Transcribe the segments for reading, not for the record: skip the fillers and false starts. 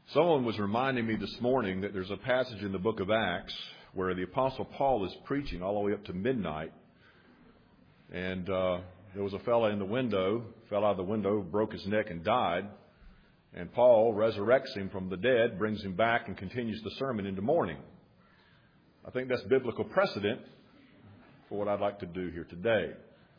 Someone was reminding me this morning that there's a passage in the book of Acts where the Apostle Paul is preaching all the way up to midnight. And there was a fellow in the window, fell out of the window, broke his neck and died. And Paul resurrects him from the dead, brings him back, and continues the sermon into morning. I think that's biblical precedent for what I'd like to do here today.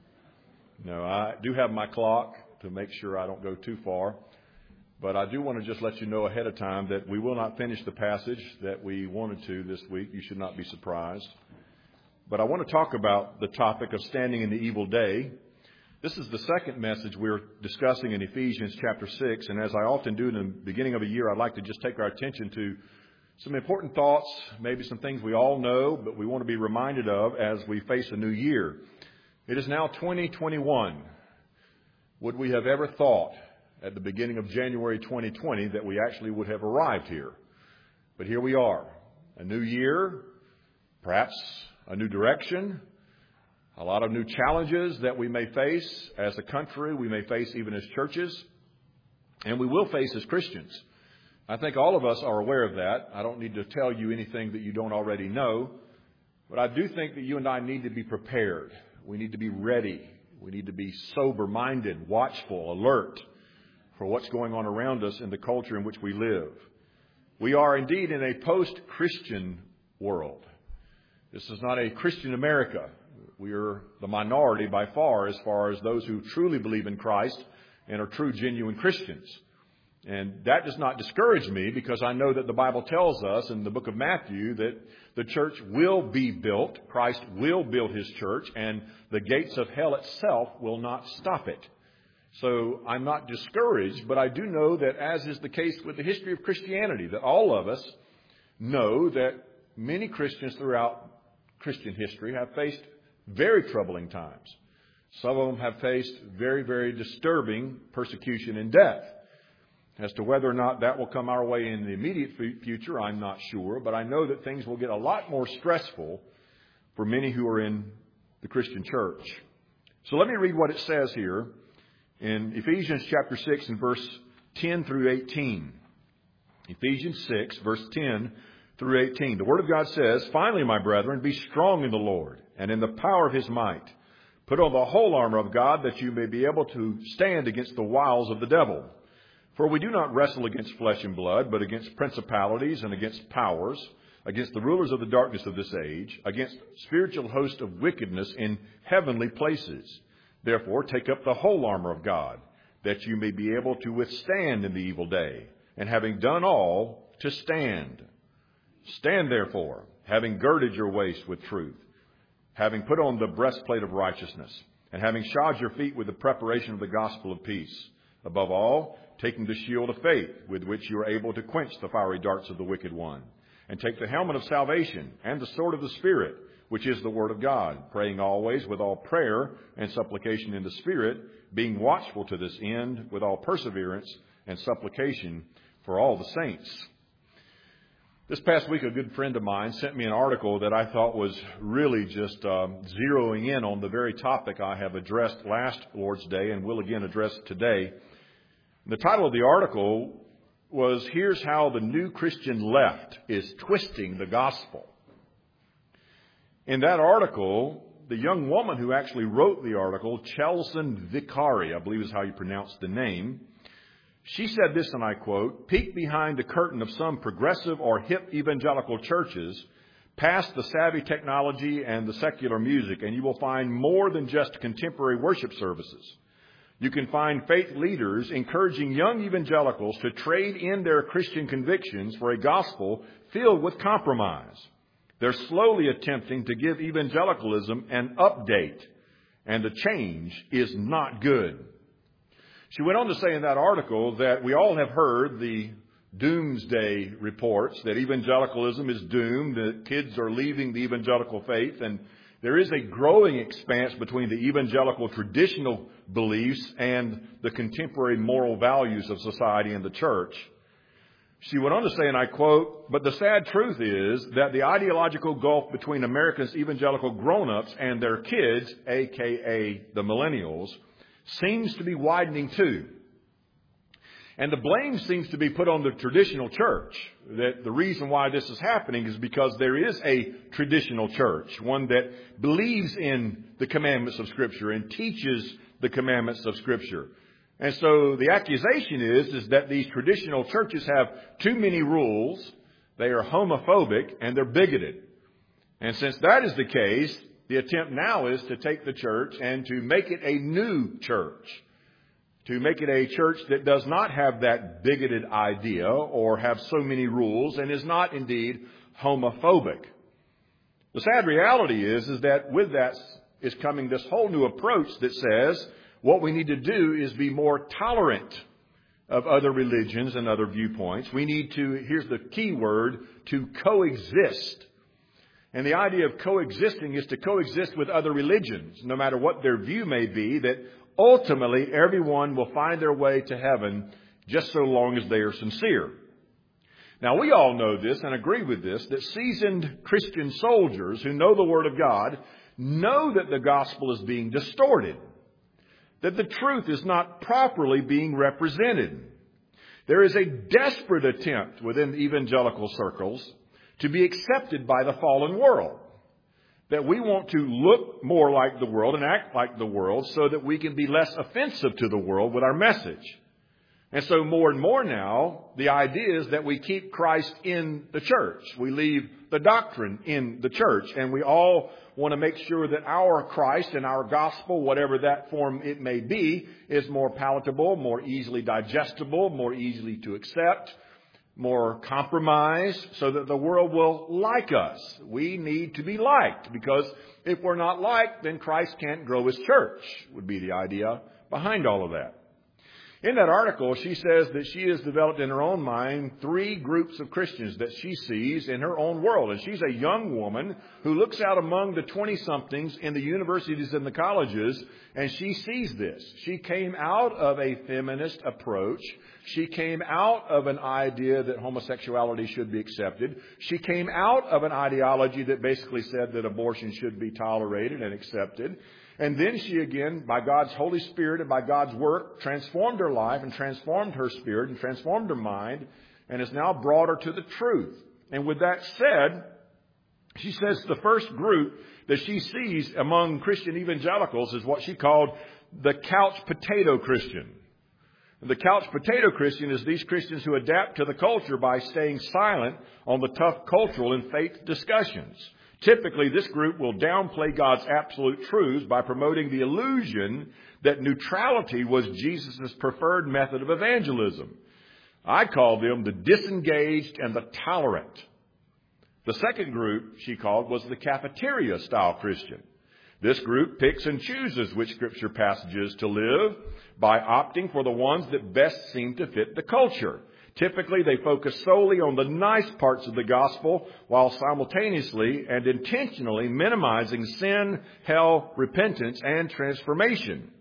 Now, I do have my clock to make sure I don't go too far. But I do want to just let you know ahead of time that we will not finish the passage that we wanted to this week. You should not be surprised. But I want to talk about the topic of standing in the evil day. This is the second message we're discussing in Ephesians chapter 6. And as I often do in the beginning of a year, I'd like to just take our attention to some important thoughts, maybe some things we all know, but we want to be reminded of as we face a new year. It is now 2021. Would we have ever thought at the beginning of January 2020 that we actually would have arrived here? But here we are. A new year, perhaps a new direction, a lot of new challenges that we may face as a country, we may face even as churches, and we will face as Christians. I think all of us are aware of that. I don't need to tell you anything that you don't already know, but I do think that you and I need to be prepared. We need to be ready. We need to be sober-minded, watchful, alert for what's going on around us in the culture in which we live. We are indeed in a post-Christian world. This is not a Christian America. We are the minority by far as those who truly believe in Christ and are true, genuine Christians. And that does not discourage me because I know that the Bible tells us in the book of Matthew that the church will be built. Christ will build his church, and the gates of hell itself will not stop it. So I'm not discouraged, but I do know that, as is the case with the history of Christianity, that all of us know that many Christians throughout Christian history have faced very troubling times. Some of them have faced very, very disturbing persecution and death. As to whether or not that will come our way in the immediate future, I'm not sure, but I know that things will get a lot more stressful for many who are in the Christian church. So let me read what it says here in Ephesians chapter 6 and verse 10 through 18. Ephesians 6, verse 10 through 18. The Word of God says, "Finally, my brethren, be strong in the Lord and in the power of his might. Put on the whole armor of God that you may be able to stand against the wiles of the devil. For we do not wrestle against flesh and blood, but against principalities and against powers, against the rulers of the darkness of this age, against spiritual hosts of wickedness in heavenly places. Therefore, take up the whole armor of God, that you may be able to withstand in the evil day, and having done all, to stand. Stand therefore, having girded your waist with truth, having put on the breastplate of righteousness, and having shod your feet with the preparation of the gospel of peace. Above all, taking the shield of faith, with which you are able to quench the fiery darts of the wicked one. And take the helmet of salvation and the sword of the Spirit, which is the word of God, praying always with all prayer and supplication in the Spirit, being watchful to this end with all perseverance and supplication for all the saints." This past week, a good friend of mine sent me an article that I thought was really just zeroing in on the very topic I have addressed last Lord's Day and will again address today. The title of the article was, "Here's How the New Christian Left is Twisting the Gospel." In that article, the young woman who actually wrote the article, Chelson Vicari, I believe is how you pronounce the name, she said this, and I quote, "Peek behind the curtain of some progressive or hip evangelical churches, past the savvy technology and the secular music, and you will find more than just contemporary worship services. You can find faith leaders encouraging young evangelicals to trade in their Christian convictions for a gospel filled with compromise. They're slowly attempting to give evangelicalism an update, and the change is not good." She went on to say in that article that we all have heard the doomsday reports that evangelicalism is doomed, that kids are leaving the evangelical faith, and there is a growing expanse between the evangelical traditional beliefs and the contemporary moral values of society and the church. She went on to say, and I quote, "But the sad truth is that the ideological gulf between America's evangelical grown-ups and their kids, a.k.a. the millennials, seems to be widening too. And the blame seems to be put on the traditional church. That the reason why this is happening is because there is a traditional church, one that believes in the commandments of Scripture and teaches the commandments of Scripture. And so the accusation is that these traditional churches have too many rules, they are homophobic, and they're bigoted. And since that is the case, the attempt now is to take the church and to make it a new church. To make it a church that does not have that bigoted idea or have so many rules and is not indeed homophobic. The sad reality is that with that is coming this whole new approach that says what we need to do is be more tolerant of other religions and other viewpoints. We need to, here's the key word, to coexist. And the idea of coexisting is to coexist with other religions, no matter what their view may be, that ultimately everyone will find their way to heaven just so long as they are sincere. Now, we all know this and agree with this, that seasoned Christian soldiers who know the Word of God know that the gospel is being distorted, that the truth is not properly being represented. There is a desperate attempt within evangelical circles to be accepted by the fallen world, that we want to look more like the world and act like the world so that we can be less offensive to the world with our message. And so more and more now, the idea is that we keep Christ in the church. We leave the doctrine in the church. And we all want to make sure that our Christ and our gospel, whatever that form it may be, is more palatable, more easily digestible, more easily to accept, more compromised, so that the world will like us. We need to be liked, because if we're not liked, then Christ can't grow His church, would be the idea behind all of that. In that article, she says that she has developed in her own mind 3 groups of Christians that she sees in her own world. And she's a young woman who looks out among the 20-somethings in the universities and the colleges, and she sees this. She came out of a feminist approach. She came out of an idea that homosexuality should be accepted. She came out of an ideology that basically said that abortion should be tolerated and accepted. And then she again, by God's Holy Spirit and by God's work, transformed her life and transformed her spirit and transformed her mind, and has now brought her to the truth. And with that said, she says the first group that she sees among Christian evangelicals is what she called the couch potato Christian. The couch potato Christian is these Christians who adapt to the culture by staying silent on the tough cultural and faith discussions. Typically, this group will downplay God's absolute truths by promoting the illusion that neutrality was Jesus' preferred method of evangelism. I call them the disengaged and the tolerant. The second group she called was the cafeteria-style Christian. This group picks and chooses which Scripture passages to live by opting for the ones that best seem to fit the culture. Typically, they focus solely on the nice parts of the gospel while simultaneously and intentionally minimizing sin, hell, repentance, and transformation.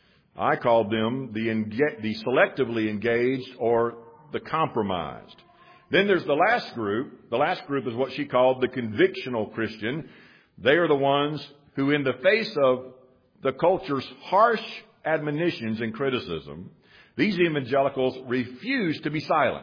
I call them the selectively engaged or the compromised. Then there's the last group. The last group is what she called the convictional Christian. They are the ones who, in the face of the culture's harsh admonitions and criticism, these evangelicals refuse to be silent.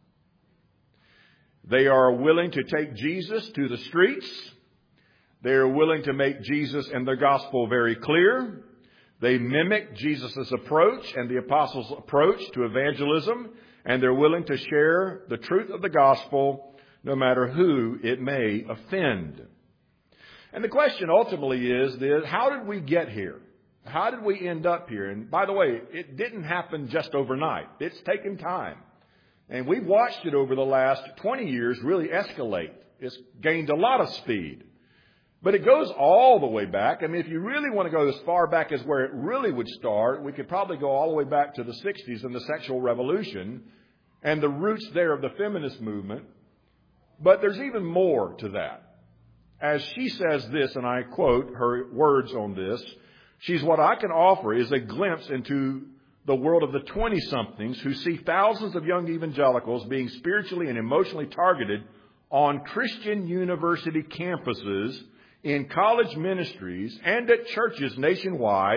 They are willing to take Jesus to the streets. They are willing to make Jesus and the gospel very clear. They mimic Jesus' approach and the apostles' approach to evangelism, and they're willing to share the truth of the gospel no matter who it may offend. And the question ultimately is this: how did we get here? How did we end up here? And by the way, it didn't happen just overnight. It's taken time. And we've watched it over the last 20 years really escalate. It's gained a lot of speed. But it goes all the way back. I mean, if you really want to go as far back as where it really would start, we could probably go all the way back to the 60s and the sexual revolution and the roots there of the feminist movement. But there's even more to that. As she says this, and I quote her words on this, she's, what I can offer is a glimpse into the world of the 20-somethings who see thousands of young evangelicals being spiritually and emotionally targeted on Christian university campuses, in college ministries, and at churches nationwide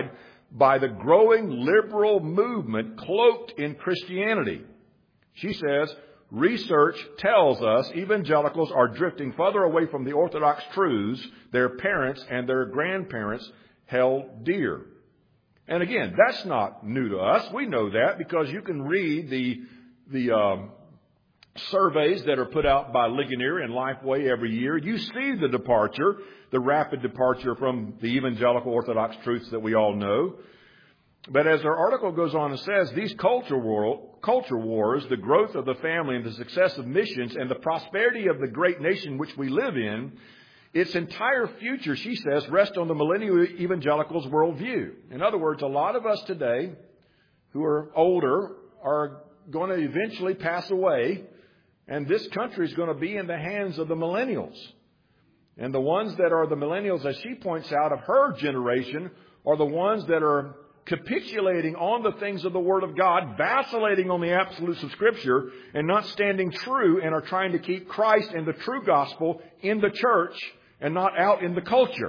by the growing liberal movement cloaked in Christianity. She says, research tells us evangelicals are drifting further away from the orthodox truths their parents and their grandparents held dear. And again, that's not new to us. We know that because you can read the surveys that are put out by Ligonier and Lifeway every year. You see the departure, the rapid departure from the evangelical orthodox truths that we all know. But as our article goes on and says, these culture wars, the growth of the family and the success of missions and the prosperity of the great nation which we live in, its entire future, she says, rests on the millennial evangelicals' worldview. In other words, a lot of us today who are older are going to eventually pass away, and this country is going to be in the hands of the millennials. And the ones that are the millennials, as she points out, of her generation, are the ones that are capitulating on the things of the Word of God, vacillating on the absolutes of Scripture, and not standing true, and are trying to keep Christ and the true gospel in the church and not out in the culture.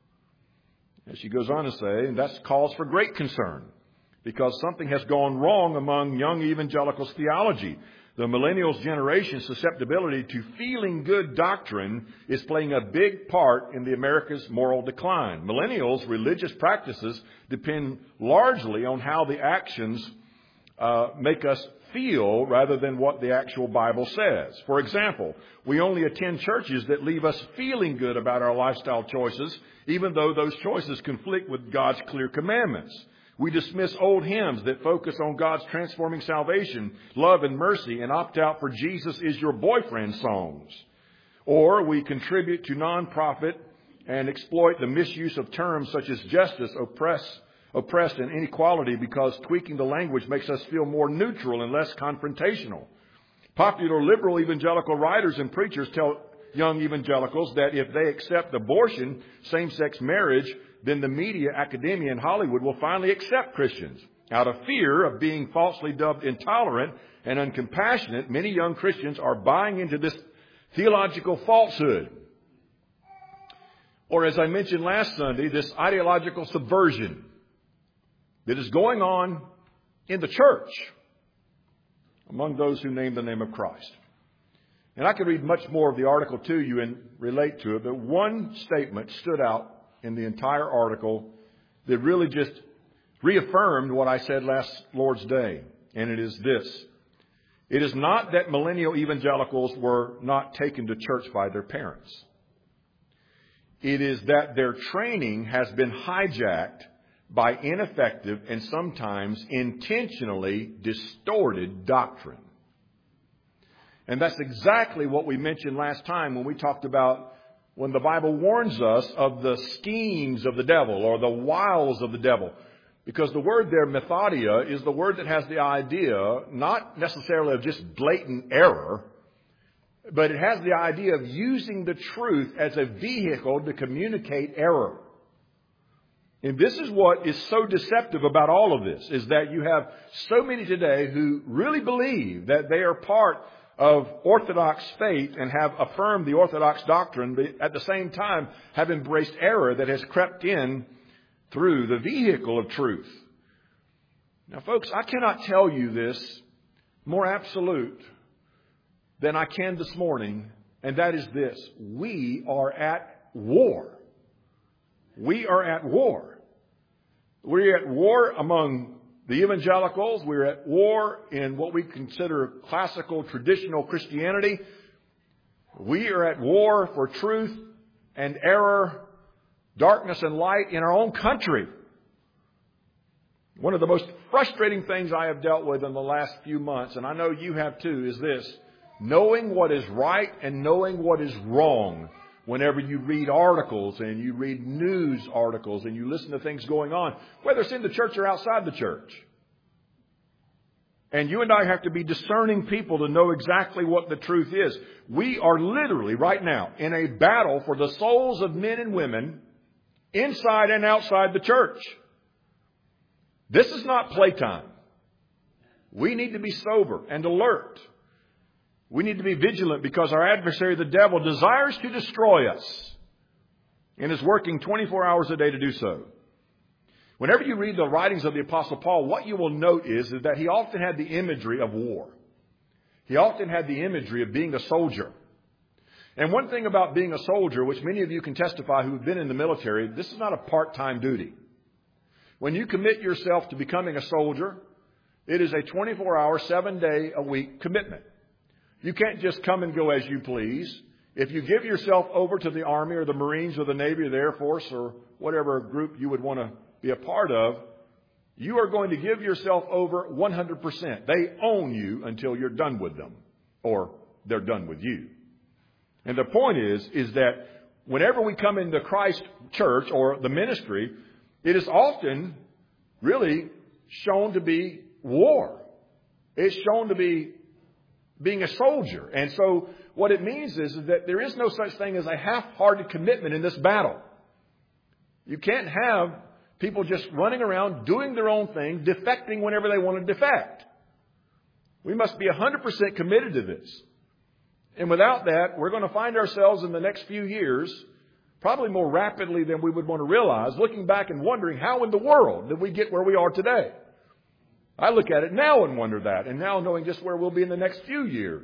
As she goes on to say, and that's cause for great concern, because something has gone wrong among young evangelicals' theology. The millennials' generation's susceptibility to feeling good doctrine is playing a big part in the America's moral decline. Millennials' religious practices depend largely on how the actions make us feel rather than what the actual Bible says. For example, we only attend churches that leave us feeling good about our lifestyle choices, even though those choices conflict with God's clear commandments. We dismiss old hymns that focus on God's transforming salvation, love, and mercy, and opt out for Jesus is your boyfriend songs. Or we contribute to nonprofit and exploit the misuse of terms such as justice, oppressed, and inequality because tweaking the language makes us feel more neutral and less confrontational. Popular liberal evangelical writers and preachers tell young evangelicals that if they accept abortion, same-sex marriage, then the media, academia, and Hollywood will finally accept Christians. Out of fear of being falsely dubbed intolerant and uncompassionate, many young Christians are buying into this theological falsehood. Or as I mentioned last Sunday, this ideological subversion that is going on in the church among those who name the name of Christ. And I could read much more of the article to you and relate to it, but one statement stood out in the entire article that really just reaffirmed what I said last Lord's Day. And it is this. It is not that millennial evangelicals were not taken to church by their parents. It is that their training has been hijacked by ineffective and sometimes intentionally distorted doctrine. And that's exactly what we mentioned last time when we talked about when the Bible warns us of the schemes of the devil or the wiles of the devil. Because the word there, methodia, is the word that has the idea not necessarily of just blatant error, but it has the idea of using the truth as a vehicle to communicate error. And this is what is so deceptive about all of this, is that you have so many today who really believe that they are part of Orthodox faith and have affirmed the Orthodox doctrine, but at the same time have embraced error that has crept in through the vehicle of truth. Now, folks, I cannot tell you this more absolute than I can this morning, and that is this. We are at war. We are at war. We're at war among the evangelicals. We're at war in what we consider classical, traditional Christianity. We are at war for truth and error, darkness and light in our own country. One of the most frustrating things I have dealt with in the last few months, and I know you have too, is this. Knowing what is right and knowing what is wrong. Whenever you read articles and you read news articles and you listen to things going on, whether it's in the church or outside the church. And you and I have to be discerning people to know exactly what the truth is. We are literally right now in a battle for the souls of men and women inside and outside the church. This is not playtime. We need to be sober and alert. We need to be vigilant because our adversary, the devil, desires to destroy us and is working 24 hours a day to do so. Whenever you read the writings of the Apostle Paul, what you will note is that he often had the imagery of war. He often had the imagery of being a soldier. And one thing about being a soldier, which many of you can testify who have been in the military, this is not a part-time duty. When you commit yourself to becoming a soldier, it is a 24-hour, 7-day-a-week commitment. You can't just come and go as you please. If you give yourself over to the Army or the Marines or the Navy or the Air Force or whatever group you would want to be a part of, you are going to give yourself over 100%. They own you until you're done with them or they're done with you. And the point is that whenever we come into Christ Church or the ministry, it is often really shown to be war. It's shown to be being a soldier. And so what it means is that there is no such thing as a half-hearted commitment in this battle. You can't have people just running around doing their own thing, defecting whenever they want to defect. We must be 100% committed to this. And without that, we're going to find ourselves in the next few years, probably more rapidly than we would want to realize, looking back and wondering how in the world did we get where we are today? I look at it now and wonder that, and now knowing just where we'll be in the next few years.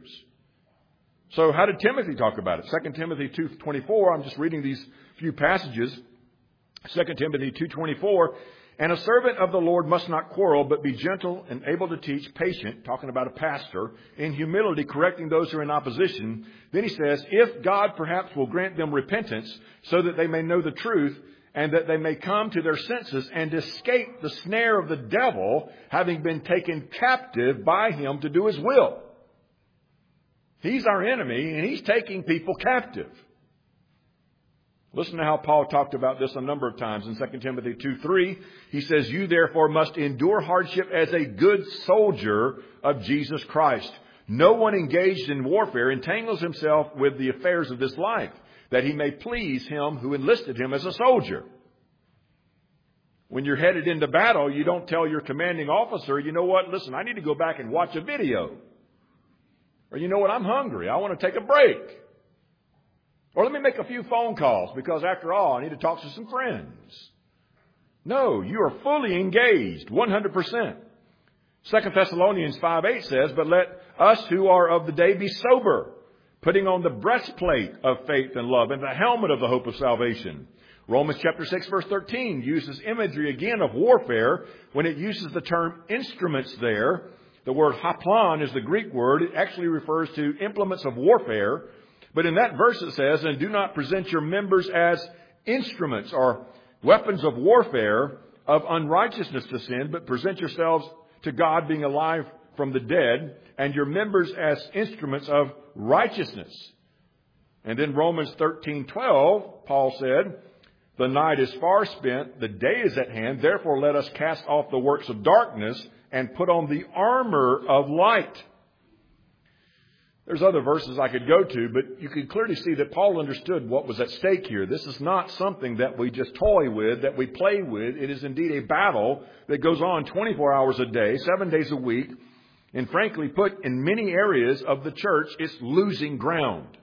So how did Timothy talk about it? 2 Timothy 2:24, I'm just reading these few passages. 2 Timothy 2:24, and a servant of the Lord must not quarrel, but be gentle and able to teach, patient, talking about a pastor, in humility, correcting those who are in opposition. Then he says, if God perhaps will grant them repentance so that they may know the truth and that they may come to their senses and escape the snare of the devil, having been taken captive by him to do his will. He's our enemy and he's taking people captive. Listen to how Paul talked about this a number of times in 2 Timothy 2:3. He says, you therefore must endure hardship as a good soldier of Jesus Christ. No one engaged in warfare entangles himself with the affairs of this life, that he may please him who enlisted him as a soldier. When you're headed into battle, you don't tell your commanding officer, you know what, listen, I need to go back and watch a video. Or you know what, I'm hungry. I want to take a break. Or let me make a few phone calls because after all, I need to talk to some friends. No, you are fully engaged, 100%. 2 Thessalonians 5:8 says, but let us who are of the day be sober, putting on the breastplate of faith and love and the helmet of the hope of salvation. Romans chapter 6 verse 13 uses imagery again of warfare when it uses the term instruments there. The word haplon is the Greek word. It actually refers to implements of warfare. But in that verse it says, and do not present your members as instruments or weapons of warfare of unrighteousness to sin, but present yourselves to God being alive from the dead, and your members as instruments of righteousness. And then Romans 13:12, Paul said, the night is far spent, the day is at hand, therefore let us cast off the works of darkness and put on the armor of light. There's other verses I could go to, but you can clearly see that Paul understood what was at stake here. This is not something that we just toy with, that we play with. It is indeed a battle that goes on 24 hours a day, 7 days a week. And frankly put, in many areas of the church, it's losing ground.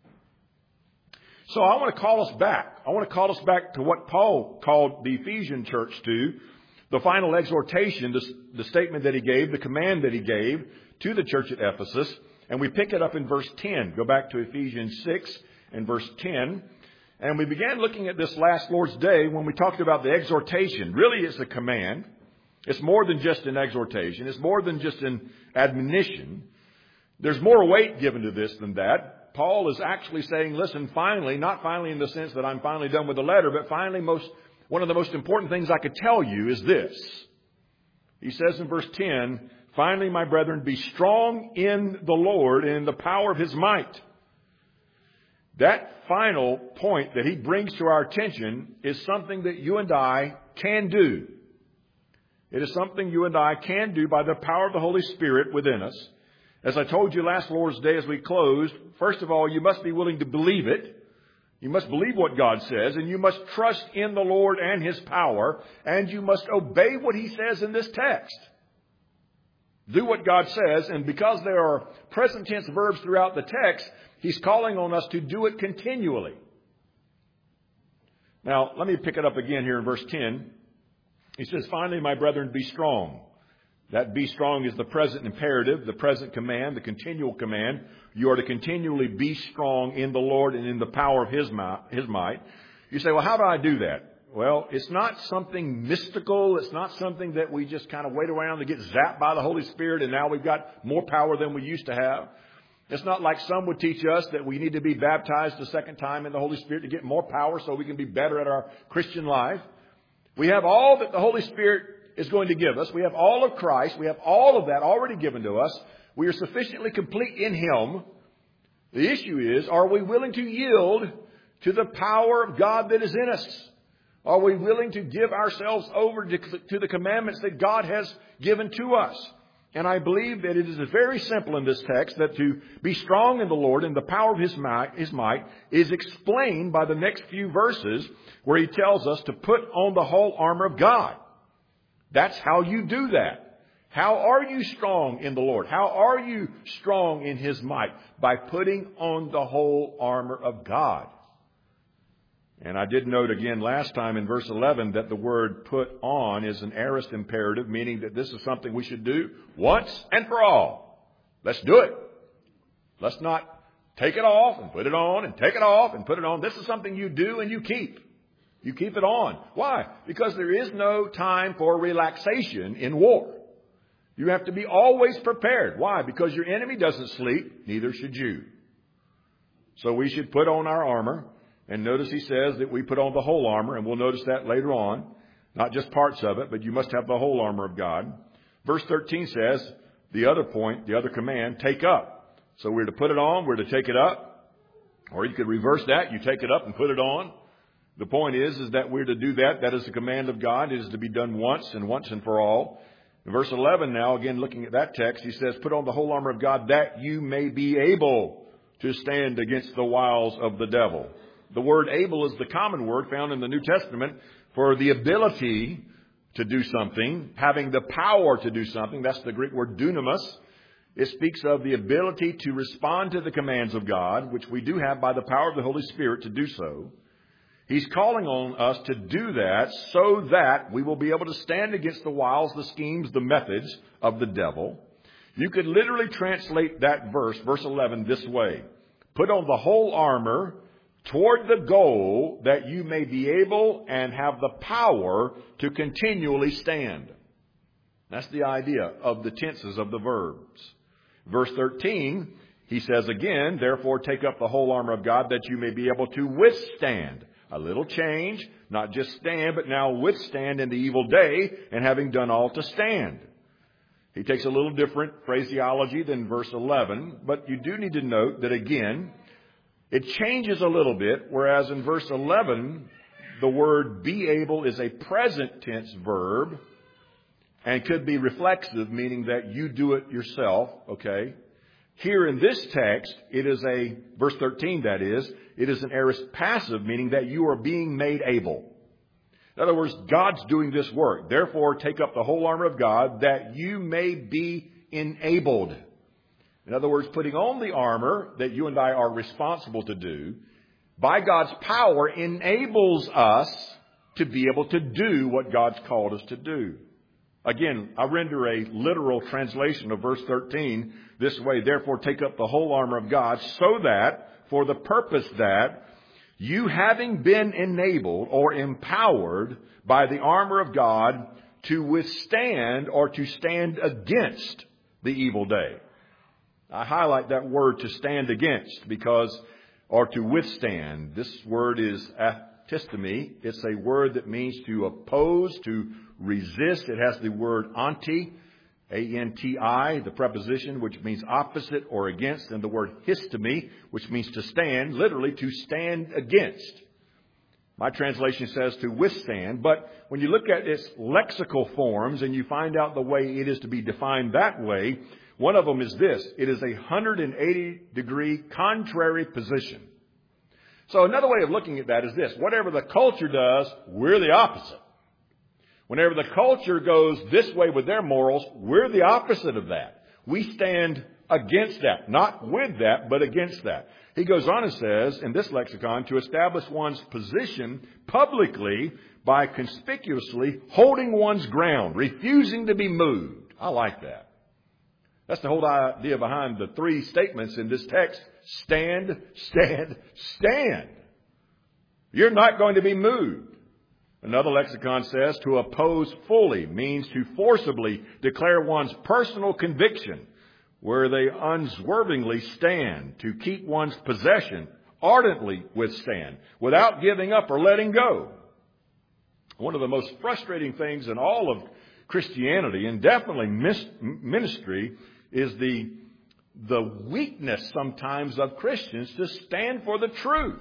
So I want to call us back. I want to call us back to what Paul called the Ephesian church to, the final exhortation, the statement that he gave, the command that he gave to the church at Ephesus. And we pick it up in verse 10. Go back to Ephesians 6 and verse 10. And we began looking at this last Lord's Day when we talked about the exhortation. Really, it's a command. It's more than just an exhortation. It's more than just an admonition. There's more weight given to this than that. Paul is actually saying, listen, finally, not finally in the sense that I'm finally done with the letter, but finally one of the most important things I could tell you is this. He says in verse 10, finally, my brethren, be strong in the Lord and in the power of his might. That final point that he brings to our attention is something that you and I can do. It is something you and I can do by the power of the Holy Spirit within us. As I told you last Lord's Day as we closed, first of all, you must be willing to believe it. You must believe what God says, and you must trust in the Lord and his power, and you must obey what he says in this text. Do what God says, and because there are present tense verbs throughout the text, he's calling on us to do it continually. Now, let me pick it up again here in verse 10. He says, finally, my brethren, be strong. That be strong is the present imperative, the present command, the continual command. You are to continually be strong in the Lord and in the power of His might. You say, well, how do I do that? Well, it's not something mystical. It's not something that we just kind of wait around to get zapped by the Holy Spirit and now we've got more power than we used to have. It's not like some would teach us that we need to be baptized a second time in the Holy Spirit to get more power so we can be better at our Christian life. We have all that the Holy Spirit is going to give us. We have all of Christ. We have all of that already given to us. We are sufficiently complete in Him. The issue is, are we willing to yield to the power of God that is in us? Are we willing to give ourselves over to the commandments that God has given to us? And I believe that it is very simple in this text that to be strong in the Lord and the power of His might is explained by the next few verses where He tells us to put on the whole armor of God. That's how you do that. How are you strong in the Lord? How are you strong in His might? By putting on the whole armor of God. And I did note again last time in verse 11 that the word put on is an aorist imperative, meaning that this is something we should do once and for all. Let's do it. Let's not take it off and put it on and take it off and put it on. This is something you do and you keep. You keep it on. Why? Because there is no time for relaxation in war. You have to be always prepared. Why? Because your enemy doesn't sleep, neither should you. So we should put on our armor. And notice he says that we put on the whole armor, and we'll notice that later on. Not just parts of it, but you must have the whole armor of God. Verse 13 says, the other point, the other command, take up. So we're to put it on, we're to take it up. Or you could reverse that, you take it up and put it on. The point is that we're to do that. That is the command of God. It is to be done once and for all. In verse 11 now, again looking at that text, he says, put on the whole armor of God that you may be able to stand against the wiles of the devil. The word able is the common word found in the New Testament for the ability to do something, having the power to do something. That's the Greek word dunamis. It speaks of the ability to respond to the commands of God, which we do have by the power of the Holy Spirit to do so. He's calling on us to do that so that we will be able to stand against the wiles, the schemes, the methods of the devil. You could literally translate that verse 11, this way. Put on the whole armor toward the goal that you may be able and have the power to continually stand. That's the idea of the tenses of the verbs. Verse 13, he says again, therefore take up the whole armor of God that you may be able to withstand. A little change, not just stand, but now withstand in the evil day, and having done all to stand. He takes a little different phraseology than verse 11, but you do need to note that again, it changes a little bit, whereas in verse 11, the word be able is a present tense verb and could be reflexive, meaning that you do it yourself, okay? Here in this text, it is verse 13 that is, it is an aorist passive, meaning that you are being made able. In other words, God's doing this work. Therefore, take up the whole armor of God that you may be enabled. In other words, putting on the armor that you and I are responsible to do, by God's power, enables us to be able to do what God's called us to do. Again, I render a literal translation of verse 13 this way. Therefore, take up the whole armor of God so that, for the purpose that, you having been enabled or empowered by the armor of God to withstand or to stand against the evil day. I highlight that word to stand against or to withstand. This word is antistemi. It's a word that means to oppose, to resist. It has the word anti, A-N-T-I, the preposition, which means opposite or against, and the word histemi, which means to stand, literally to stand against. My translation says to withstand, but when you look at its lexical forms and you find out the way it is to be defined that way, one of them is this. It is a 180-degree contrary position. So another way of looking at that is this. Whatever the culture does, we're the opposite. Whenever the culture goes this way with their morals, we're the opposite of that. We stand against that. Not with that, but against that. He goes on and says, in this lexicon, to establish one's position publicly by conspicuously holding one's ground, refusing to be moved. I like that. That's the whole idea behind the three statements in this text. Stand, stand, stand. You're not going to be moved. Another lexicon says to oppose fully means to forcibly declare one's personal conviction where they unswervingly stand, to keep one's possession, ardently withstand, without giving up or letting go. One of the most frustrating things in all of Christianity, and definitely ministry, is the weakness sometimes of Christians to stand for the truth.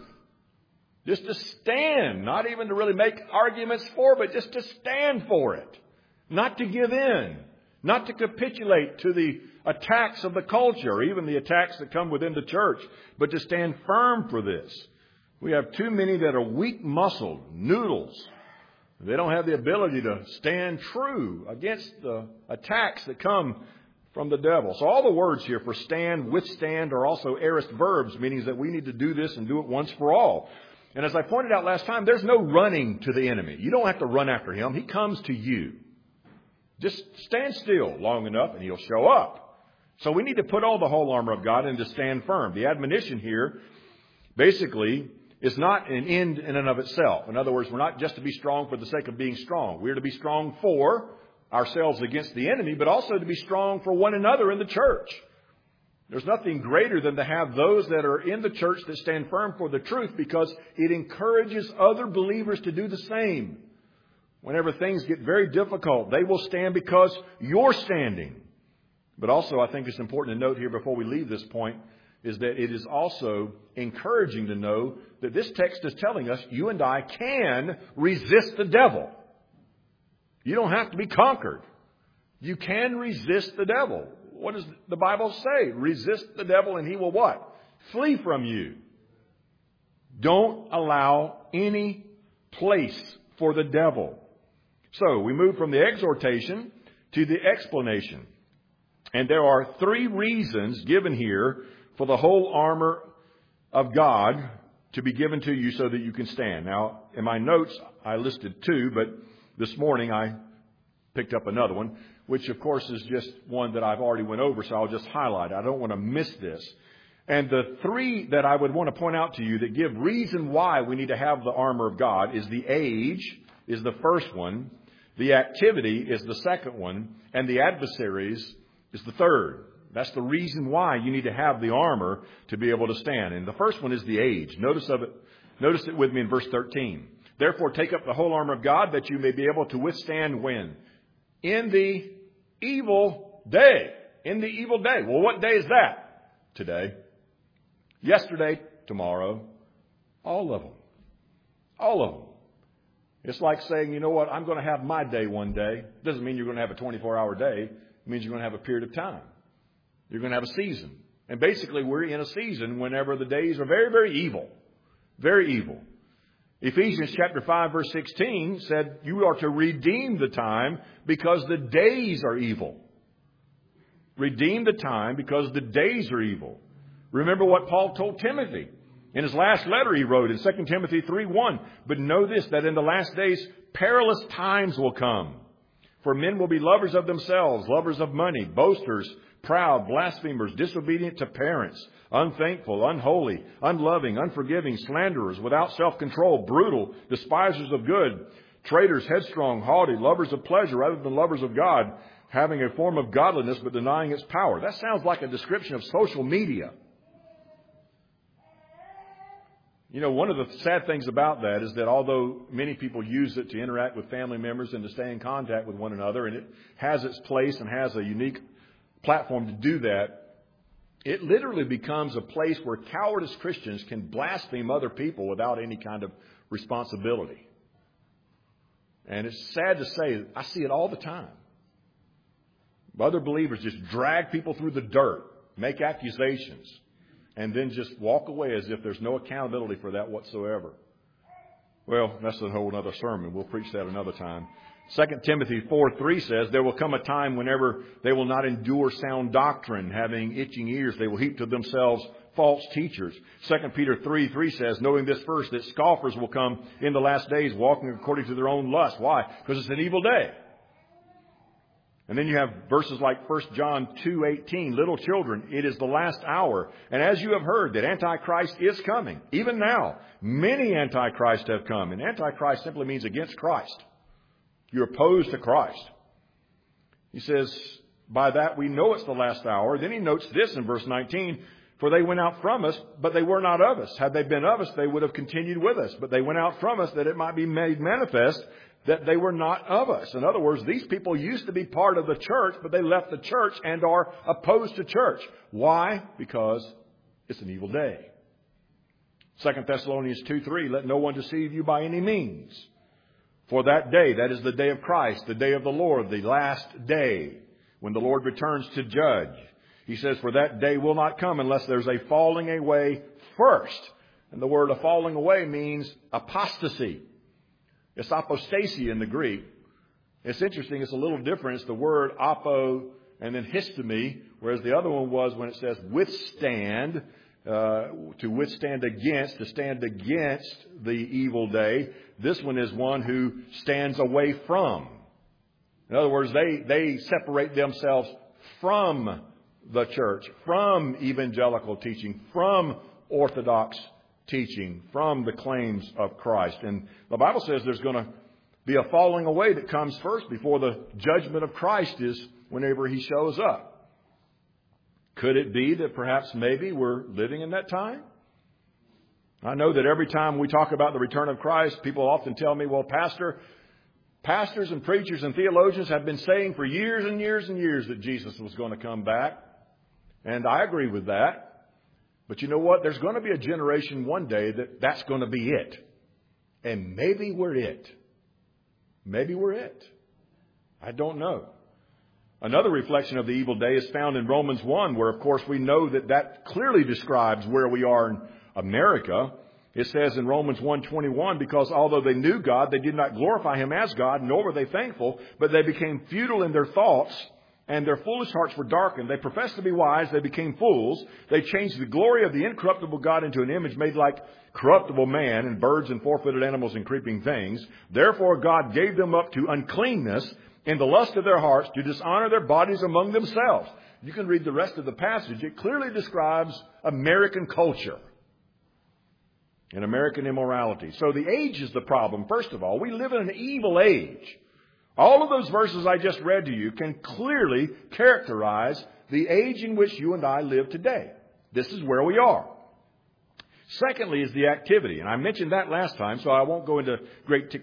Just to stand, not even to really make arguments for, but just to stand for it. Not to give in. Not to capitulate to the attacks of the culture, or even the attacks that come within the church, but to stand firm for this. We have too many that are weak-muscled, noodles. They don't have the ability to stand true against the attacks that come from the devil. So all the words here for stand, withstand are also aorist verbs, meaning that we need to do this and do it once for all. And as I pointed out last time, there's no running to the enemy. You don't have to run after him. He comes to you. Just stand still long enough and he'll show up. So we need to put on the whole armor of God and to stand firm. The admonition here basically is not an end in and of itself. In other words, we're not just to be strong for the sake of being strong. We're to be strong for ourselves against the enemy, but also to be strong for one another in the church. There's nothing greater than to have those that are in the church that stand firm for the truth, because it encourages other believers to do the same. Whenever things get very difficult, they will stand because you're standing. But also, I think it's important to note here before we leave this point, is that it is also encouraging to know that this text is telling us you and I can resist the devil. You don't have to be conquered. You can resist the devil. What does the Bible say? Resist the devil and he will what? Flee from you. Don't allow any place for the devil. So we move from the exhortation to the explanation. And there are three reasons given here for the whole armor of God to be given to you so that you can stand. Now, in my notes, I listed two, but this morning I picked up another one, which of course is just one that I've already went over, so I'll just highlight it. I don't want to miss this. And the three that I would want to point out to you that give reason why we need to have the armor of God is the age is the first one, the activity is the second one, and the adversaries is the third. That's the reason why you need to have the armor to be able to stand. And the first one is the age. Notice it with me in verse 13. Therefore, take up the whole armor of God that you may be able to withstand when? In the evil day. In the evil day. Well, what day is that? Today. Yesterday. Tomorrow. All of them. All of them. It's like saying, you know what, I'm going to have my day one day. Doesn't mean you're going to have a 24-hour day. It means you're going to have a period of time. You're going to have a season. And basically, we're in a season whenever the days are very, very evil. Very evil. Ephesians chapter 5, verse 16 said, you are to redeem the time because the days are evil. Redeem the time because the days are evil. Remember what Paul told Timothy. In his last letter he wrote in 2 Timothy 3:1, but know this, that in the last days perilous times will come. For men will be lovers of themselves, lovers of money, boasters, proud, blasphemers, disobedient to parents, unthankful, unholy, unloving, unforgiving, slanderers, without self-control, brutal, despisers of good, traitors, headstrong, haughty, lovers of pleasure rather than lovers of God, having a form of godliness but denying its power. That sounds like a description of social media. You know, one of the sad things about that is that although many people use it to interact with family members and to stay in contact with one another, and it has its place and has a unique platform to do that, it literally becomes a place where cowardice Christians can blaspheme other people without any kind of responsibility. And it's sad to say, I see it all the time. Other believers just drag people through the dirt, make accusations, and then just walk away as if there's no accountability for that whatsoever. Well, that's a whole other sermon. We'll preach that another time. 2 Timothy 4:3 says, there will come a time whenever they will not endure sound doctrine, having itching ears. They will heap to themselves false teachers. 2 Peter 3:3 says, knowing this first, that scoffers will come in the last days, walking according to their own lust. Why? Because it's an evil day. And then you have verses like 1 John 2:18, little children, it is the last hour. And as you have heard that Antichrist is coming, even now, many Antichrists have come. And Antichrist simply means against Christ. You're opposed to Christ. He says, by that we know it's the last hour. Then he notes this in verse 19, for they went out from us, but they were not of us. Had they been of us, they would have continued with us. But they went out from us that it might be made manifest that they were not of us. In other words, these people used to be part of the church, but they left the church and are opposed to church. Why? Because it's an evil day. 2 Thessalonians 2:3, let no one deceive you by any means. For that day, that is the day of Christ, the day of the Lord, the last day, when the Lord returns to judge. He says, for that day will not come unless there's a falling away first. And the word a falling away means apostasy. It's apostasia in the Greek. It's interesting. It's a little different. It's the word apo and then histemi, whereas the other one was when it says withstand, to withstand against, to stand against the evil day. This one is one who stands away from. In other words, they separate themselves from the church, from evangelical teaching, from orthodox teaching, from the claims of Christ. And the Bible says there's going to be a falling away that comes first before the judgment of Christ is whenever he shows up. Could it be that perhaps maybe we're living in that time? I know that every time we talk about the return of Christ, people often tell me, well, pastors and preachers and theologians have been saying for years and years and years that Jesus was going to come back. And I agree with that. But you know what? There's going to be a generation one day that's going to be it. And maybe we're it. Maybe we're it. I don't know. Another reflection of the evil day is found in Romans 1, where, of course, we know that clearly describes where we are in America. It says in Romans 1:21, because although they knew God, they did not glorify him as God, nor were they thankful, but they became futile in their thoughts, and their foolish hearts were darkened. They professed to be wise. They became fools. They changed the glory of the incorruptible God into an image made like corruptible man and birds and four-footed animals and creeping things. Therefore, God gave them up to uncleanness in the lust of their hearts to dishonor their bodies among themselves. You can read the rest of the passage. It clearly describes American culture and American immorality. So the age is the problem. First of all, we live in an evil age. All of those verses I just read to you can clearly characterize the age in which you and I live today. This is where we are. Secondly is the activity. And I mentioned that last time, so I won't go into great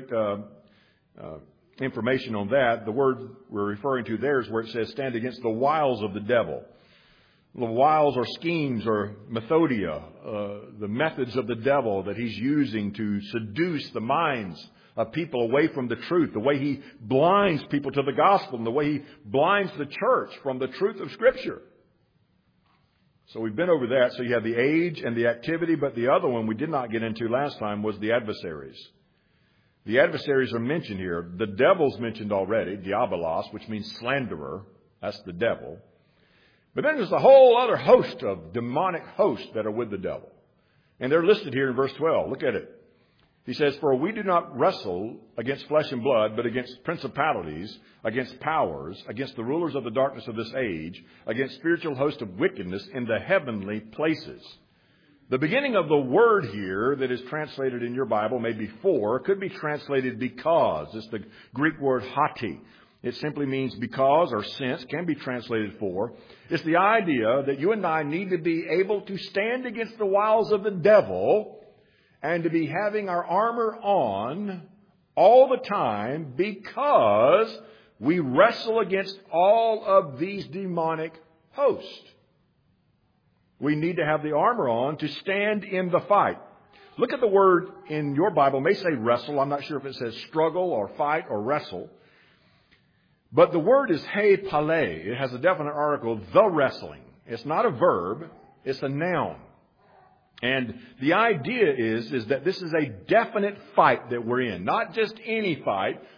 information on that. The word we're referring to there is where it says stand against the wiles of the devil. The wiles or schemes or methodia, the methods of the devil that he's using to seduce the minds of people away from the truth, the way he blinds people to the gospel, and the way he blinds the church from the truth of Scripture. So we've been over that. So you have the age and the activity, but the other one we did not get into last time was the adversaries. The adversaries are mentioned here. The devil's mentioned already, diabolos, which means slanderer. That's the devil. But then there's a whole other host of demonic hosts that are with the devil. And they're listed here in verse 12. Look at it. He says, for we do not wrestle against flesh and blood, but against principalities, against powers, against the rulers of the darkness of this age, against spiritual hosts of wickedness in the heavenly places. The beginning of the word here that is translated in your Bible may be for, could be translated because. It's the Greek word hati. It simply means because or since, can be translated for. It's the idea that you and I need to be able to stand against the wiles of the devil and to be having our armor on all the time because we wrestle against all of these demonic hosts. We need to have the armor on to stand in the fight. Look at the word in your Bible. It may say wrestle. I'm not sure if it says struggle or fight or wrestle. But the word is he pale. It has a definite article, the wrestling. It's not a verb. It's a noun. And the idea is that this is a definite fight that we're in. Not just any fight,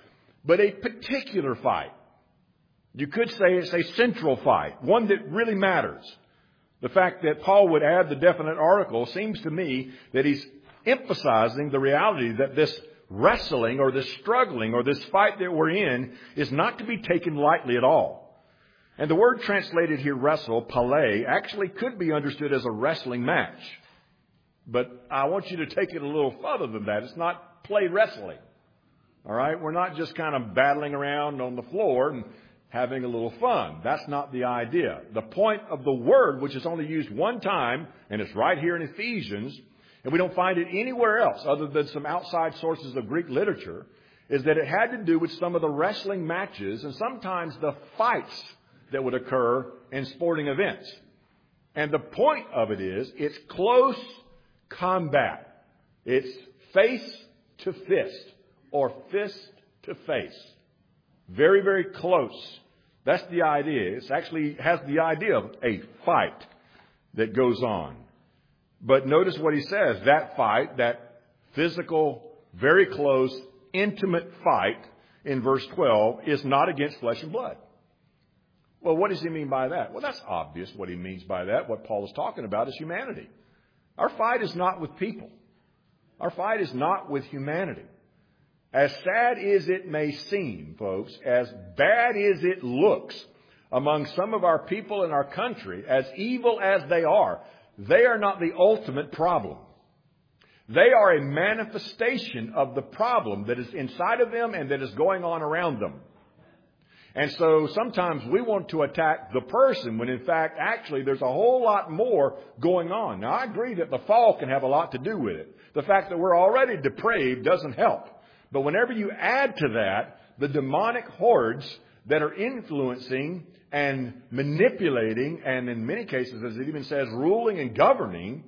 but a particular fight. You could say it's a central fight, one that really matters. The fact that Paul would add the definite article seems to me that he's emphasizing the reality that this wrestling or this struggling or this fight that we're in is not to be taken lightly at all. And the word translated here, wrestle, palais, actually could be understood as a wrestling match. But I want you to take it a little further than that. It's not play wrestling. All right? We're not just kind of battling around on the floor and having a little fun. That's not the idea. The point of the word, which is only used one time, and it's right here in Ephesians, and we don't find it anywhere else other than some outside sources of Greek literature, is that it had to do with some of the wrestling matches and sometimes the fights that would occur in sporting events. And the point of it is, it's close combat. It's face to fist or fist to face. Very, very close. That's the idea. It actually has the idea of a fight that goes on. But notice what he says. That fight, that physical, very close, intimate fight in verse 12 is not against flesh and blood. Well, what does he mean by that? Well, that's obvious what he means by that. What Paul is talking about is humanity. Our fight is not with people. Our fight is not with humanity. As sad as it may seem, folks, as bad as it looks among some of our people in our country, as evil as they are not the ultimate problem. They are a manifestation of the problem that is inside of them and that is going on around them. And so sometimes we want to attack the person when in fact actually there's a whole lot more going on. Now I agree that the fall can have a lot to do with it. The fact that we're already depraved doesn't help. But whenever you add to that the demonic hordes that are influencing and manipulating, and in many cases, as it even says, ruling and governing,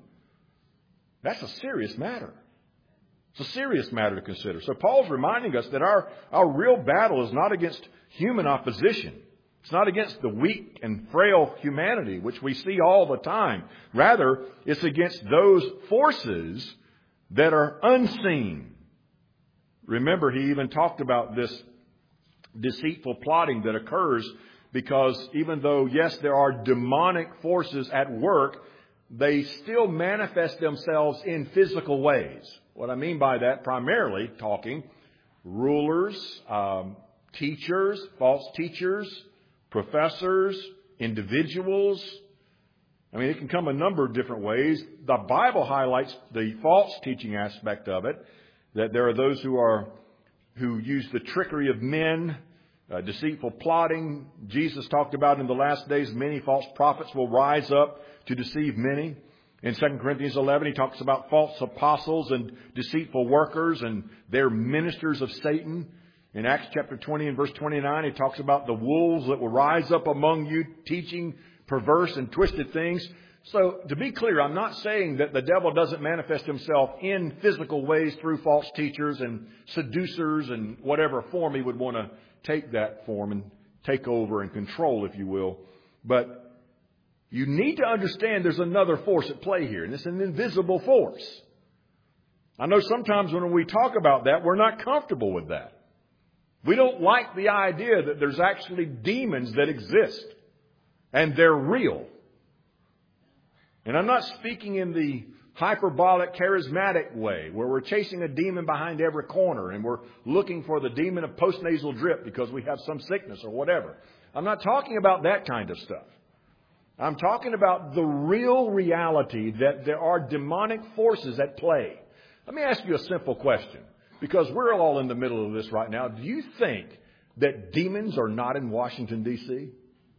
that's a serious matter. It's a serious matter to consider. So Paul's reminding us that our real battle is not against human opposition. It's not against the weak and frail humanity, which we see all the time. Rather, it's against those forces that are unseen. Remember, he even talked about this deceitful plotting that occurs because even though, yes, there are demonic forces at work, they still manifest themselves in physical ways. What I mean by that, primarily talking rulers, teachers, false teachers, professors, individuals. I mean, it can come a number of different ways. The Bible highlights the false teaching aspect of it, that there are those who use the trickery of men, deceitful plotting. Jesus talked about in the last days many false prophets will rise up to deceive many. In 2 Corinthians 11, he talks about false apostles and deceitful workers and their ministers of Satan. In Acts chapter 20 and verse 29, he talks about the wolves that will rise up among you teaching perverse and twisted things. So to be clear, I'm not saying that the devil doesn't manifest himself in physical ways through false teachers and seducers and whatever form he would want to take that form and take over and control, if you will. But you need to understand there's another force at play here, and it's an invisible force. I know sometimes when we talk about that, we're not comfortable with that. We don't like the idea that there's actually demons that exist, and they're real. And I'm not speaking in the hyperbolic, charismatic way where we're chasing a demon behind every corner and we're looking for the demon of postnasal drip because we have some sickness or whatever. I'm not talking about that kind of stuff. I'm talking about the real reality that there are demonic forces at play. Let me ask you a simple question, because we're all in the middle of this right now. Do you think that demons are not in Washington, D.C.?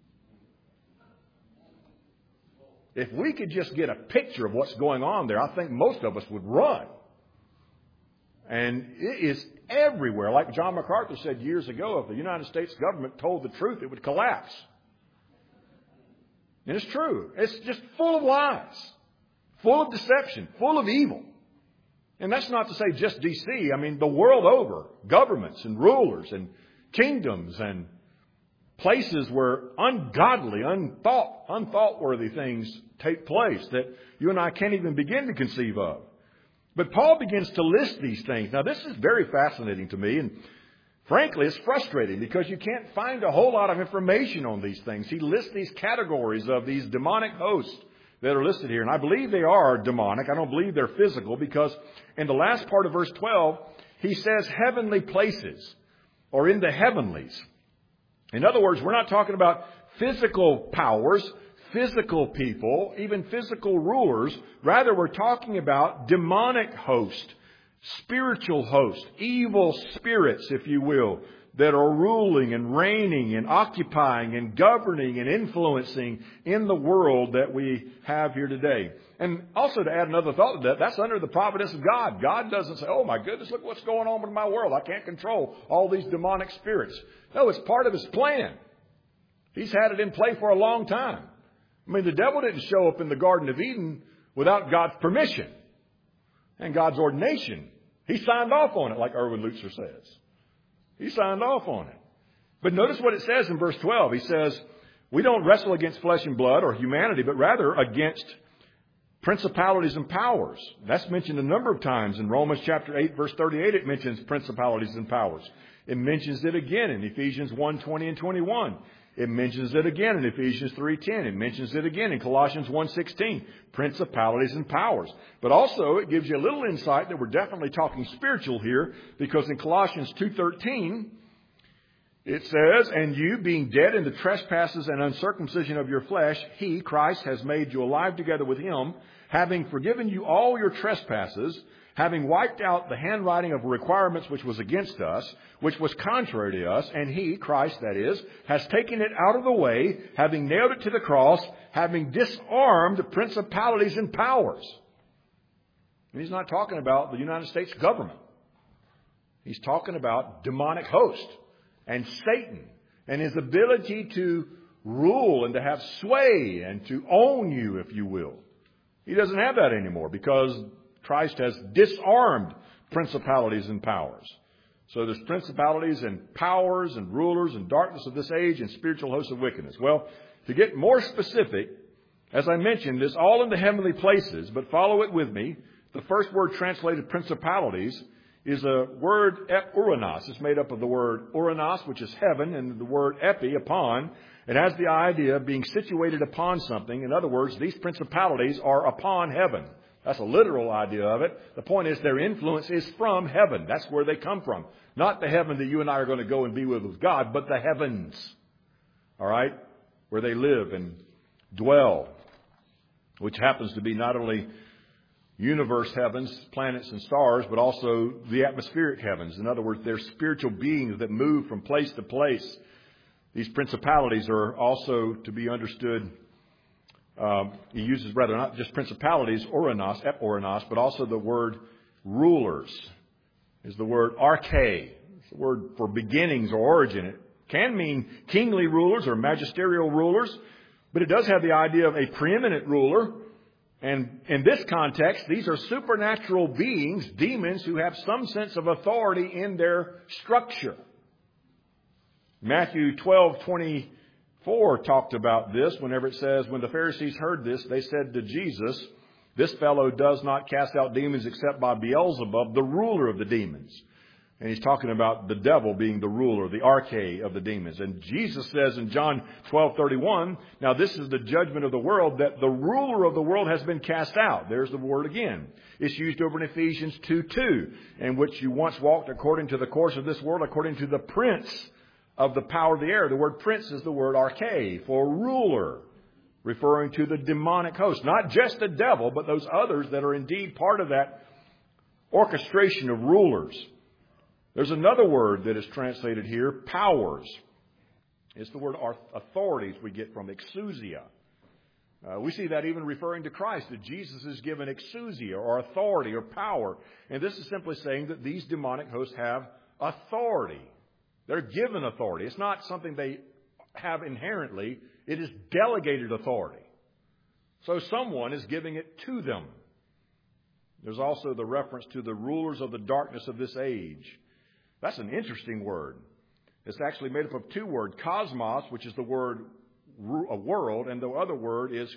If we could just get a picture of what's going on there, I think most of us would run. And it is everywhere. Like John MacArthur said years ago, if the United States government told the truth, it would collapse. And it's true. It's just full of lies, full of deception, full of evil. And that's not to say just D.C. I mean, the world over, governments and rulers and kingdoms and places where ungodly, unthought-worthy things take place that you and I can't even begin to conceive of. But Paul begins to list these things. Now, this is very fascinating to me. And Frankly, it's frustrating because you can't find a whole lot of information on these things. He lists these categories of these demonic hosts that are listed here. And I believe they are demonic. I don't believe they're physical, because in the last part of verse 12, he says heavenly places, or in the heavenlies. In other words, we're not talking about physical powers, physical people, even physical rulers. Rather, we're talking about demonic hosts, spiritual hosts, evil spirits, if you will, that are ruling and reigning and occupying and governing and influencing in the world that we have here today. And also, to add another thought to that, that's under the providence of God. God doesn't say, oh my goodness, look what's going on in my world. I can't control all these demonic spirits. No, it's part of His plan. He's had it in play for a long time. I mean, the devil didn't show up in the Garden of Eden without God's permission and God's ordination. He signed off on it, like Erwin Lutzer says. He signed off on it. But notice what it says in verse 12. He says, we don't wrestle against flesh and blood or humanity, but rather against principalities and powers. That's mentioned a number of times. In Romans chapter 8, verse 38, it mentions principalities and powers. It mentions it again in Ephesians 1, 20 and 21. It mentions it again in Ephesians 3:10. It mentions it again in Colossians 1:16. Principalities and powers. But also it gives you a little insight that we're definitely talking spiritual here, because in Colossians 2:13 it says, and you, being dead in the trespasses and uncircumcision of your flesh, He, Christ, has made you alive together with Him, having forgiven you all your trespasses, having wiped out the handwriting of requirements which was against us, which was contrary to us, and He, Christ that is, has taken it out of the way, having nailed it to the cross, having disarmed principalities and powers. And He's not talking about the United States government. He's talking about demonic hosts and Satan and his ability to rule and to have sway and to own you, if you will. He doesn't have that anymore, because Christ has disarmed principalities and powers. So there's principalities and powers and rulers and darkness of this age and spiritual hosts of wickedness. Well, to get more specific, as I mentioned, it's all in the heavenly places, but follow it with me. The first word translated principalities is a word uranos. It's made up of the word uranos, which is heaven, and the word epi, upon. It has the idea of being situated upon something. In other words, these principalities are upon heaven. That's a literal idea of it. The point is their influence is from heaven. That's where they come from. Not the heaven that you and I are going to go and be with God, but the heavens. All right? Where they live and dwell, which happens to be not only universe heavens, planets and stars, but also the atmospheric heavens. In other words, they're spiritual beings that move from place to place. These principalities are also to be understood. He uses rather not just principalities, uranos, ep-uranos, but also the word rulers is the word arche. It's the word for beginnings or origin. It can mean kingly rulers or magisterial rulers, but it does have the idea of a preeminent ruler. And in this context, these are supernatural beings, demons, who have some sense of authority in their structure. Matthew 12:24 talked about this whenever it says, when the Pharisees heard this, they said to Jesus, this fellow does not cast out demons except by Beelzebub, the ruler of the demons. And he's talking about the devil being the ruler, the arche of the demons. And Jesus says in John 12:31, now this is the judgment of the world, that the ruler of the world has been cast out. There's the word again. It's used over in Ephesians 2:2, in which you once walked according to the course of this world, according to the prince of the power of the air. The word prince is the word arche for ruler, referring to the demonic host. Not just the devil, but those others that are indeed part of that orchestration of rulers. There's another word that is translated here, powers. It's the word authorities we get from exousia. We see that even referring to Christ, that Jesus is given exousia or authority or power. And this is simply saying that these demonic hosts have authority. They're given authority. It's not something they have inherently. It is delegated authority. So someone is giving it to them. There's also the reference to the rulers of the darkness of this age. That's an interesting word. It's actually made up of two words. Cosmos, which is the word a world, and the other word is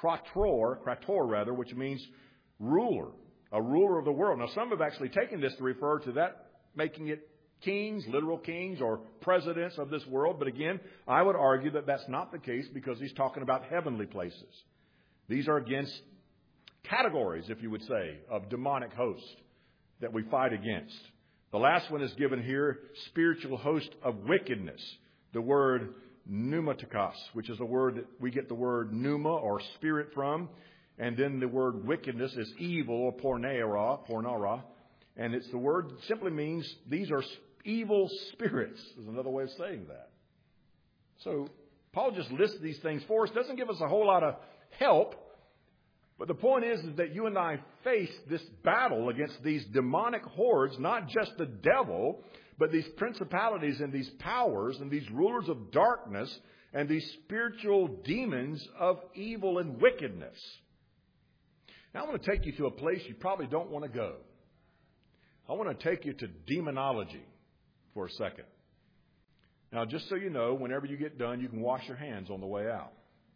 krator, which means ruler, a ruler of the world. Now, some have actually taken this to refer to that, making it kings, literal kings, or presidents of this world. But again, I would argue that that's not the case because he's talking about heavenly places. These are against categories, if you would say, of demonic hosts that we fight against. The last one is given here, spiritual host of wickedness. The word pneumatikos, which is a word that we get the word pneuma or spirit from. And then the word wickedness is evil or pornara. And it's the word that simply means these are evil spirits, is another way of saying that. So Paul just lists these things for us. Doesn't give us a whole lot of help. But the point is that you and I face this battle against these demonic hordes, not just the devil, but these principalities and these powers and these rulers of darkness and these spiritual demons of evil and wickedness. Now I want to take you to a place you probably don't want to go. I want to take you to demonology for a second. Now, just so you know, whenever you get done, you can wash your hands on the way out.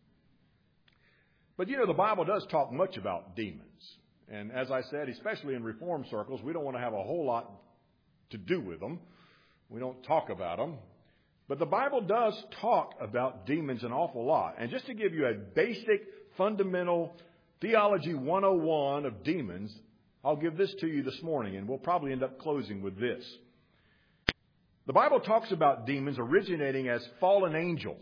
But, the Bible does talk much about demons. And as I said, especially in Reformed circles, we don't want to have a whole lot to do with them. We don't talk about them. But the Bible does talk about demons an awful lot. And just to give you a basic, fundamental Theology 101 of demons, I'll give this to you this morning, and we'll probably end up closing with this. The Bible talks about demons originating as fallen angels.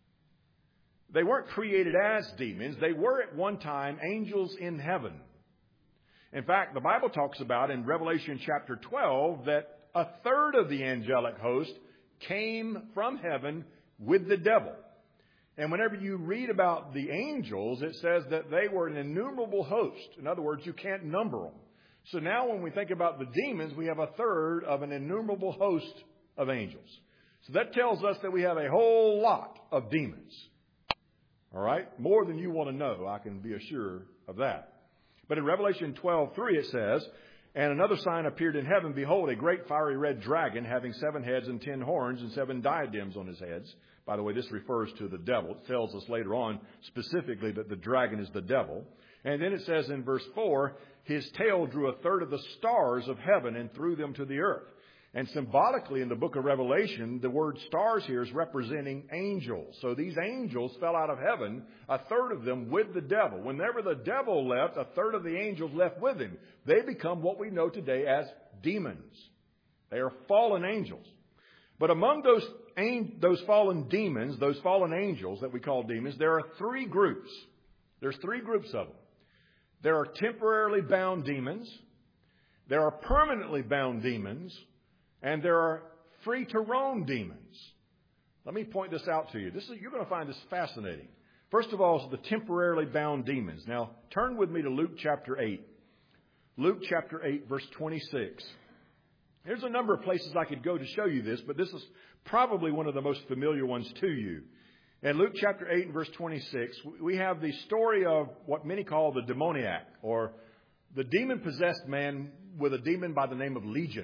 They weren't created as demons. They were at one time angels in heaven. In fact, the Bible talks about in Revelation chapter 12 that a third of the angelic host came from heaven with the devil. And whenever you read about the angels, it says that they were an innumerable host. In other words, you can't number them. So now when we think about the demons, we have a third of an innumerable host of angels. So that tells us that we have a whole lot of demons. All right? More than you want to know, I can be assured of that. But in Revelation 12:3 it says, "And another sign appeared in heaven, behold, a great fiery red dragon, having 7 heads and 10 horns and 7 diadems on his heads." By the way, this refers to the devil. It tells us later on specifically that the dragon is the devil. And then it says in verse 4, "His tail drew a third of the stars of heaven and threw them to the earth." And symbolically in the book of Revelation, the word stars here is representing angels. So these angels fell out of heaven, a third of them with the devil. Whenever the devil left, a third of the angels left with him. They become what we know today as demons. They are fallen angels. But among those fallen demons, those fallen angels that we call demons, there are 3 groups. There's 3 groups of them. There are temporarily bound demons. There are permanently bound demons. And there are free to roam demons. Let me point this out to you. You're going to find this fascinating. First of all, is the temporarily bound demons. Now, turn with me to Luke chapter 8. Luke chapter 8, verse 26. There's a number of places I could go to show you this, but this is probably one of the most familiar ones to you. In Luke chapter 8 and verse 26, we have the story of what many call the demoniac, or the demon-possessed man with a demon by the name of Legion.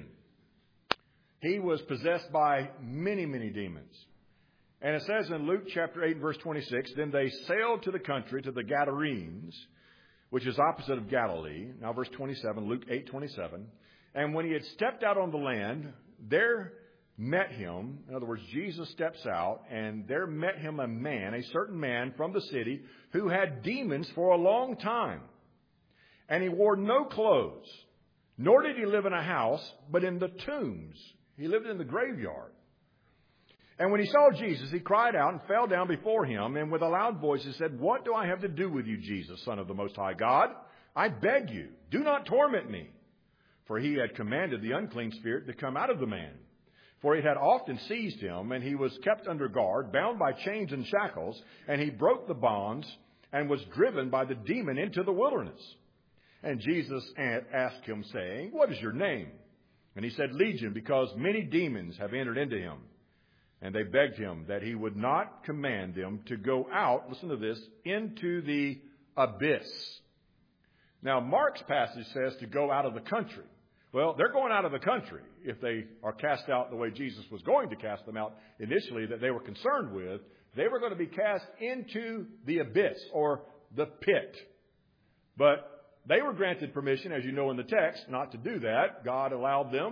He was possessed by many, many demons. And it says in Luke chapter 8 and verse 26, "Then they sailed to the country, to the Gadarenes, which is opposite of Galilee." Now verse 27, Luke 8:27. "And when he had stepped out on the land, there met him," in other words, Jesus steps out, "and there met him a certain man from the city, who had demons for a long time. And he wore no clothes, nor did he live in a house, but in the tombs." He lived in the graveyard. "And when he saw Jesus, he cried out and fell down before him, and with a loud voice he said, 'What do I have to do with you, Jesus, Son of the Most High God? I beg you, do not torment me.' For he had commanded the unclean spirit to come out of the man. For it had often seized him, and he was kept under guard, bound by chains and shackles, and he broke the bonds and was driven by the demon into the wilderness. And Jesus asked him, saying, 'What is your name?' And he said, 'Legion, because many demons have entered into him.' And they begged him that he would not command them to go out," listen to this, "into the abyss." Now, Mark's passage says to go out of the country. Well, they're going out of the country if they are cast out the way Jesus was going to cast them out initially, that they were concerned with. They were going to be cast into the abyss, or the pit. But they were granted permission, as you know in the text, not to do that. God allowed them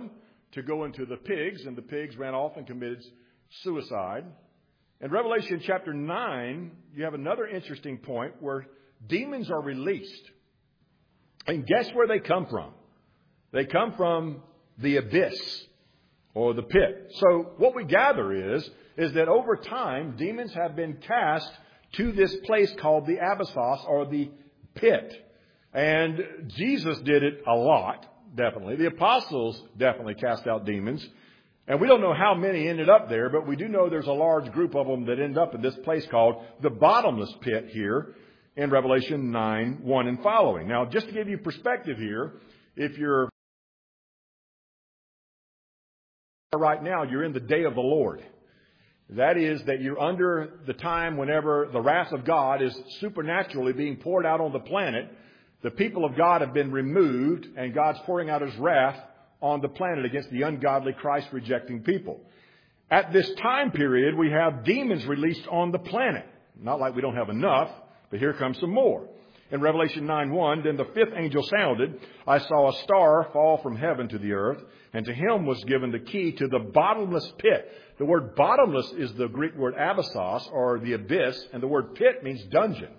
to go into the pigs, and the pigs ran off and committed suicide. In Revelation chapter 9, you have another interesting point where demons are released. And guess where they come from? They come from the abyss or the pit. So what we gather is that over time, demons have been cast to this place called the Abyssos or the pit. And Jesus did it a lot, definitely. The apostles definitely cast out demons. And we don't know how many ended up there, but we do know there's a large group of them that end up in this place called the bottomless pit here in Revelation 9:1 and following. Now, just to give you perspective here, if you're right now, you're in the day of the Lord. That is that you're under the time whenever the wrath of God is supernaturally being poured out on the planet. The people of God have been removed, and God's pouring out His wrath on the planet against the ungodly, Christ-rejecting people. At this time period, we have demons released on the planet. Not like we don't have enough, but here comes some more. In Revelation 9:1, then the fifth angel sounded. I saw a star fall from heaven to the earth, and to him was given the key to the bottomless pit. The word bottomless is the Greek word abyssos, or the abyss, and the word pit means dungeon.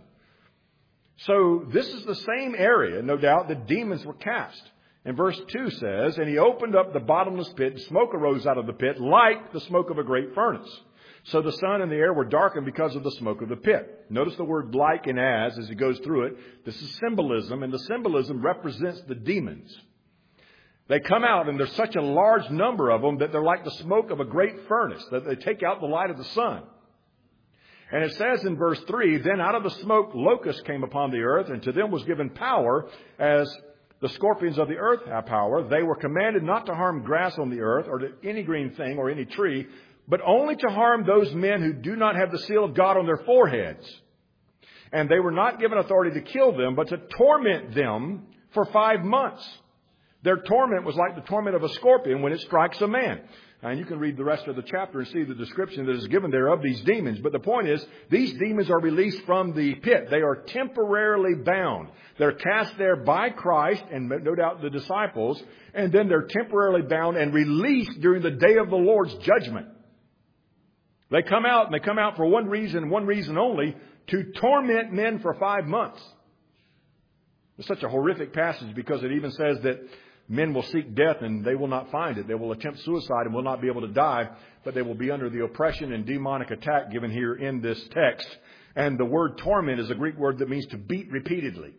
So this is the same area, no doubt, that demons were cast. And verse 2 says, and he opened up the bottomless pit, and smoke arose out of the pit like the smoke of a great furnace. So the sun and the air were darkened because of the smoke of the pit. Notice the word like and as he goes through it. This is symbolism, and the symbolism represents the demons. They come out, and there's such a large number of them that they're like the smoke of a great furnace, that they take out the light of the sun. And it says in verse 3, then out of the smoke locusts came upon the earth, and to them was given power as the scorpions of the earth have power. They were commanded not to harm grass on the earth or to any green thing or any tree, but only to harm those men who do not have the seal of God on their foreheads. And they were not given authority to kill them, but to torment them for 5 months. Their torment was like the torment of a scorpion when it strikes a man. And you can read the rest of the chapter and see the description that is given there of these demons. But the point is, these demons are released from the pit. They are temporarily bound. They're cast there by Christ and no doubt the disciples. And then they're temporarily bound and released during the day of the Lord's judgment. They come out, and they come out for one reason only, to torment men for 5 months. It's such a horrific passage because it even says that men will seek death and they will not find it. They will attempt suicide and will not be able to die, but they will be under the oppression and demonic attack given here in this text. And the word torment is a Greek word that means to beat repeatedly.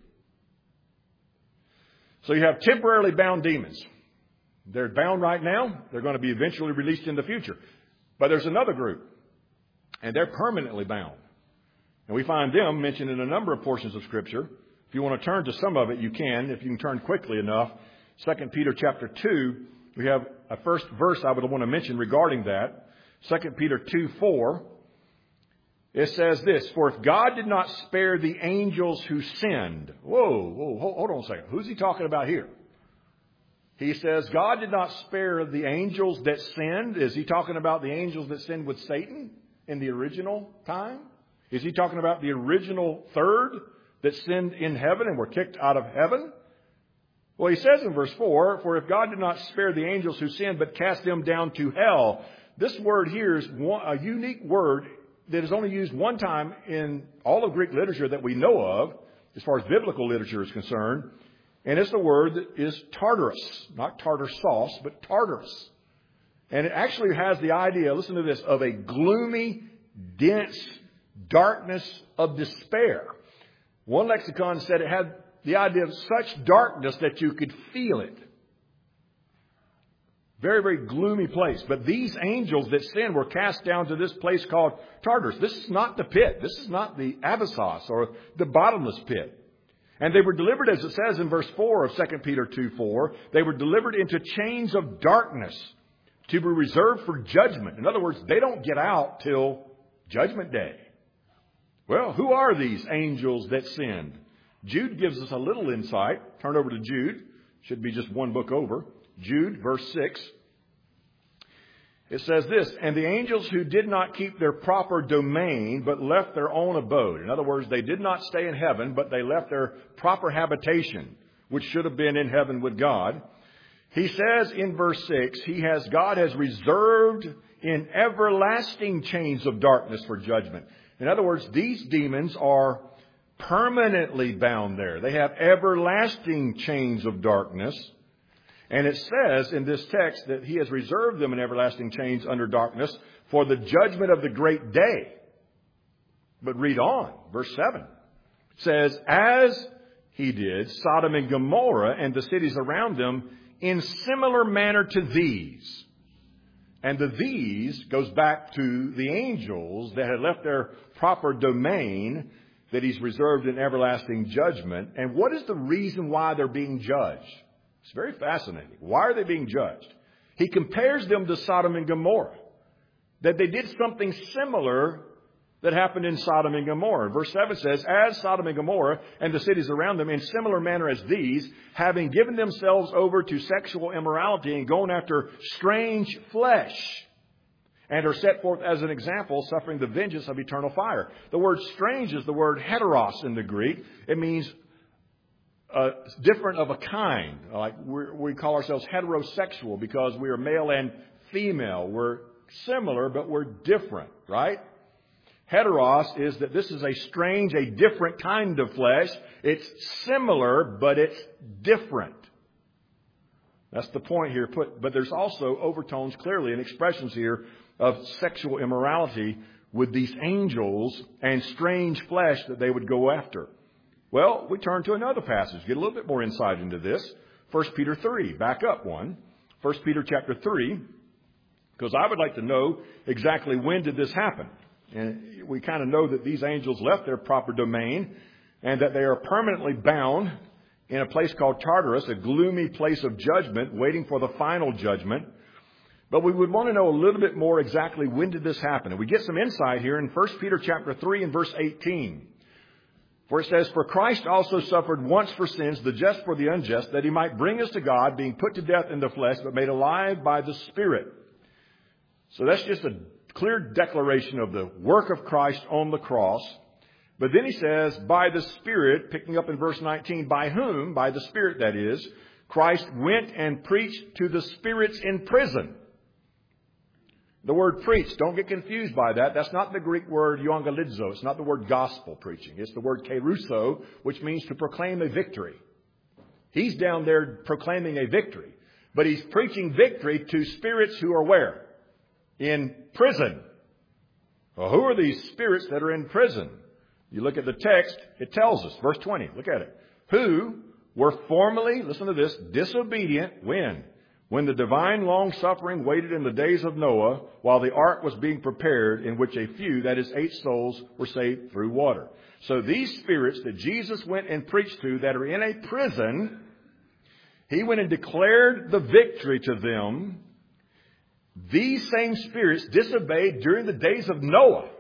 So you have temporarily bound demons. They're bound right now. They're going to be eventually released in the future. But there's another group, and they're permanently bound. And we find them mentioned in a number of portions of Scripture. If you want to turn to some of it, you can, if you can turn quickly enough. 2 Peter chapter 2, we have a first verse I would want to mention regarding that. 2 Peter 2:4. It says this, for if God did not spare the angels who sinned. Hold on a second. Who's he talking about here? He says God did not spare the angels that sinned. Is he talking about the angels that sinned with Satan in the original time? Is he talking about the original third that sinned in heaven and were kicked out of heaven? Well, he says in verse 4, for if God did not spare the angels who sinned, but cast them down to hell. This word here is a unique word that is only used one time in all of Greek literature that we know of, as far as biblical literature is concerned. And it's the word that is Tartarus, not tartar sauce, but Tartarus. And it actually has the idea, listen to this, of a gloomy, dense darkness of despair. One lexicon said it had the idea of such darkness that you could feel it. Very, very gloomy place. But these angels that sinned were cast down to this place called Tartarus. This is not the pit. This is not the Abyssos or the bottomless pit. And they were delivered, as it says in verse 4 of 2 Peter 2:4, they were delivered into chains of darkness to be reserved for judgment. In other words, they don't get out till Judgment Day. Well, who are these angels that sinned? Jude gives us a little insight. Turn over to Jude. Should be just one book over. Jude, verse 6. It says this, and the angels who did not keep their proper domain, but left their own abode. In other words, they did not stay in heaven, but they left their proper habitation, which should have been in heaven with God. He says in verse 6, God has reserved in everlasting chains of darkness for judgment. In other words, these demons are permanently bound there. They have everlasting chains of darkness. And it says in this text that He has reserved them in everlasting chains under darkness for the judgment of the great day. But read on, verse 7. It says, as He did Sodom and Gomorrah and the cities around them in similar manner to these. And the these goes back to the angels that had left their proper domain that He's reserved in everlasting judgment. And what is the reason why they're being judged? It's very fascinating. Why are they being judged? He compares them to Sodom and Gomorrah. That they did something similar that happened in Sodom and Gomorrah. Verse 7 says, as Sodom and Gomorrah and the cities around them in similar manner as these, having given themselves over to sexual immorality and going after strange flesh, and are set forth as an example, suffering the vengeance of eternal fire. The word strange is the word heteros in the Greek. It means different of a kind. Like we call ourselves heterosexual because we are male and female. We're similar, but we're different, right? Heteros is that this is a strange, a different kind of flesh. It's similar, but it's different. That's the point here. But there's also overtones clearly and expressions here of sexual immorality with these angels and strange flesh that they would go after. Well, we turn to another passage, get a little bit more insight into this. 1 Peter 3, back up one. 1 Peter chapter 3, because I would like to know exactly when did this happen. And we kind of know that these angels left their proper domain and that they are permanently bound in a place called Tartarus, a gloomy place of judgment, waiting for the final judgment. But we would want to know a little bit more exactly when did this happen. And we get some insight here in 1 Peter chapter 3 and verse 18. For it says, for Christ also suffered once for sins, the just for the unjust, that He might bring us to God, being put to death in the flesh, but made alive by the Spirit. So that's just a clear declaration of the work of Christ on the cross. But then he says, by the Spirit, picking up in verse 19, by whom, by the Spirit that is, Christ went and preached to the spirits in prison. The word preach, don't get confused by that. That's not the Greek word euangelizo. It's not the word gospel preaching. It's the word kerusso, which means to proclaim a victory. He's down there proclaiming a victory. But He's preaching victory to spirits who are where? In prison. Well, who are these spirits that are in prison? You look at the text, it tells us. Verse 20, look at it. Who were formerly, listen to this, disobedient when? When the divine long-suffering waited in the days of Noah while the ark was being prepared, in which a few, that is 8 souls, were saved through water. So these spirits that Jesus went and preached to that are in a prison, He went and declared the victory to them. These same spirits disobeyed during the days of Noah.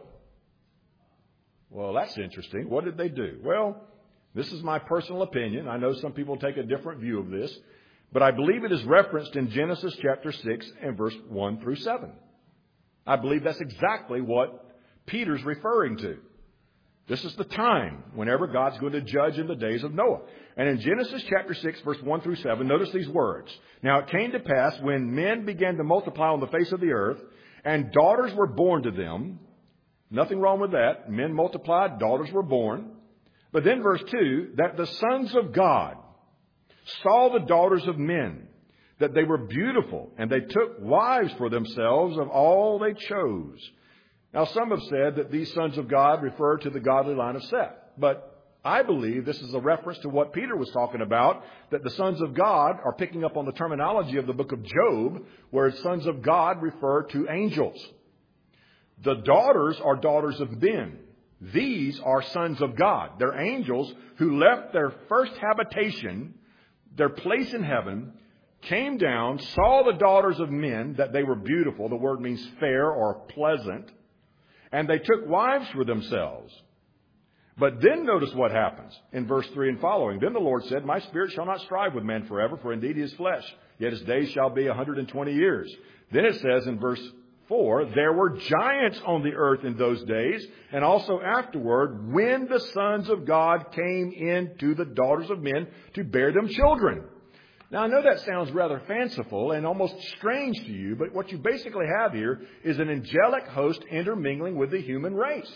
Well, that's interesting. What did they do? Well, this is my personal opinion. I know some people take a different view of this. But I believe it is referenced in Genesis chapter 6 and verse 1 through 7. I believe that's exactly what Peter's referring to. This is the time whenever God's going to judge in the days of Noah. And in Genesis chapter 6, verse 1 through 7, notice these words. Now it came to pass when men began to multiply on the face of the earth, and daughters were born to them. Nothing wrong with that. Men multiplied, daughters were born. But then verse 2, that the sons of God saw the daughters of men, that they were beautiful, and they took wives for themselves of all they chose. Now, some have said that these sons of God refer to the godly line of Seth. But I believe this is a reference to what Peter was talking about, that the sons of God are picking up on the terminology of the book of Job, where sons of God refer to angels. The daughters are daughters of men. These are sons of God. They're angels who left their first habitation, their place in heaven, came down, saw the daughters of men, that they were beautiful. The word means fair or pleasant. And they took wives for themselves. But then notice what happens in verse 3 and following. Then the Lord said, my spirit shall not strive with man forever, for indeed he is flesh. Yet his days shall be 120 years. Then it says in verse 4, there were giants on the earth in those days, and also afterward, when the sons of God came in to the daughters of men to bear them children. Now, I know that sounds rather fanciful and almost strange to you, but what you basically have here is an angelic host intermingling with the human race.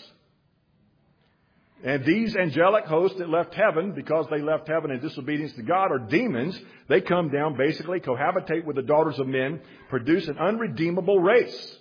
And these angelic hosts that left heaven, because they left heaven in disobedience to God, are demons. They come down, basically cohabitate with the daughters of men, produce an unredeemable race.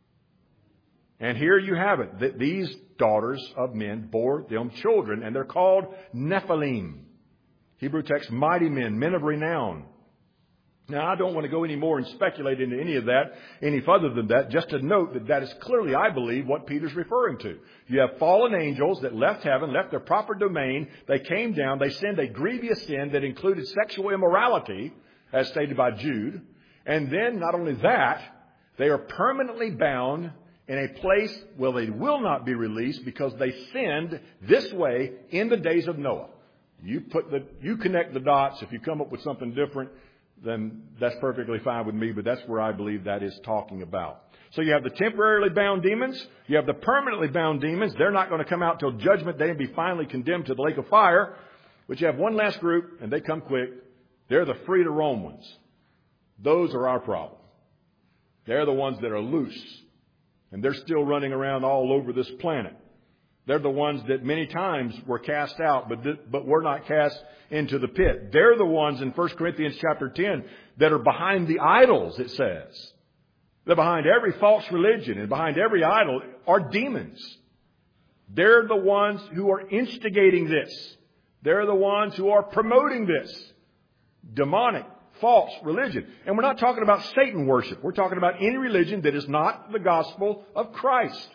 And here you have it, that these daughters of men bore them children, and they're called Nephilim. Hebrew text, mighty men, men of renown. Now, I don't want to go any more and speculate into any of that, any further than that, just to note that that is clearly, I believe, what Peter's referring to. You have fallen angels that left heaven, left their proper domain. They came down, they sinned a grievous sin that included sexual immorality, as stated by Jude. And then, not only that, they are permanently bound in a place where they will not be released because they sinned this way in the days of Noah. You connect the dots. If you come up with something different, then that's perfectly fine with me, but that's where I believe that is talking about. So you have the temporarily bound demons. You have the permanently bound demons. They're not going to come out till Judgment Day and be finally condemned to the lake of fire. But you have one last group, and they come quick. They're the free to roam ones. Those are our problem. They're the ones that are loose, and they're still running around all over this planet. They're the ones that many times were cast out, but were not cast into the pit. They're the ones in 1 Corinthians chapter 10 that are behind the idols, it says. They're behind every false religion and behind every idol are demons. They're the ones who are instigating this. They're the ones who are promoting this demonic, false religion. And we're not talking about Satan worship. We're talking about any religion that is not the gospel of Christ.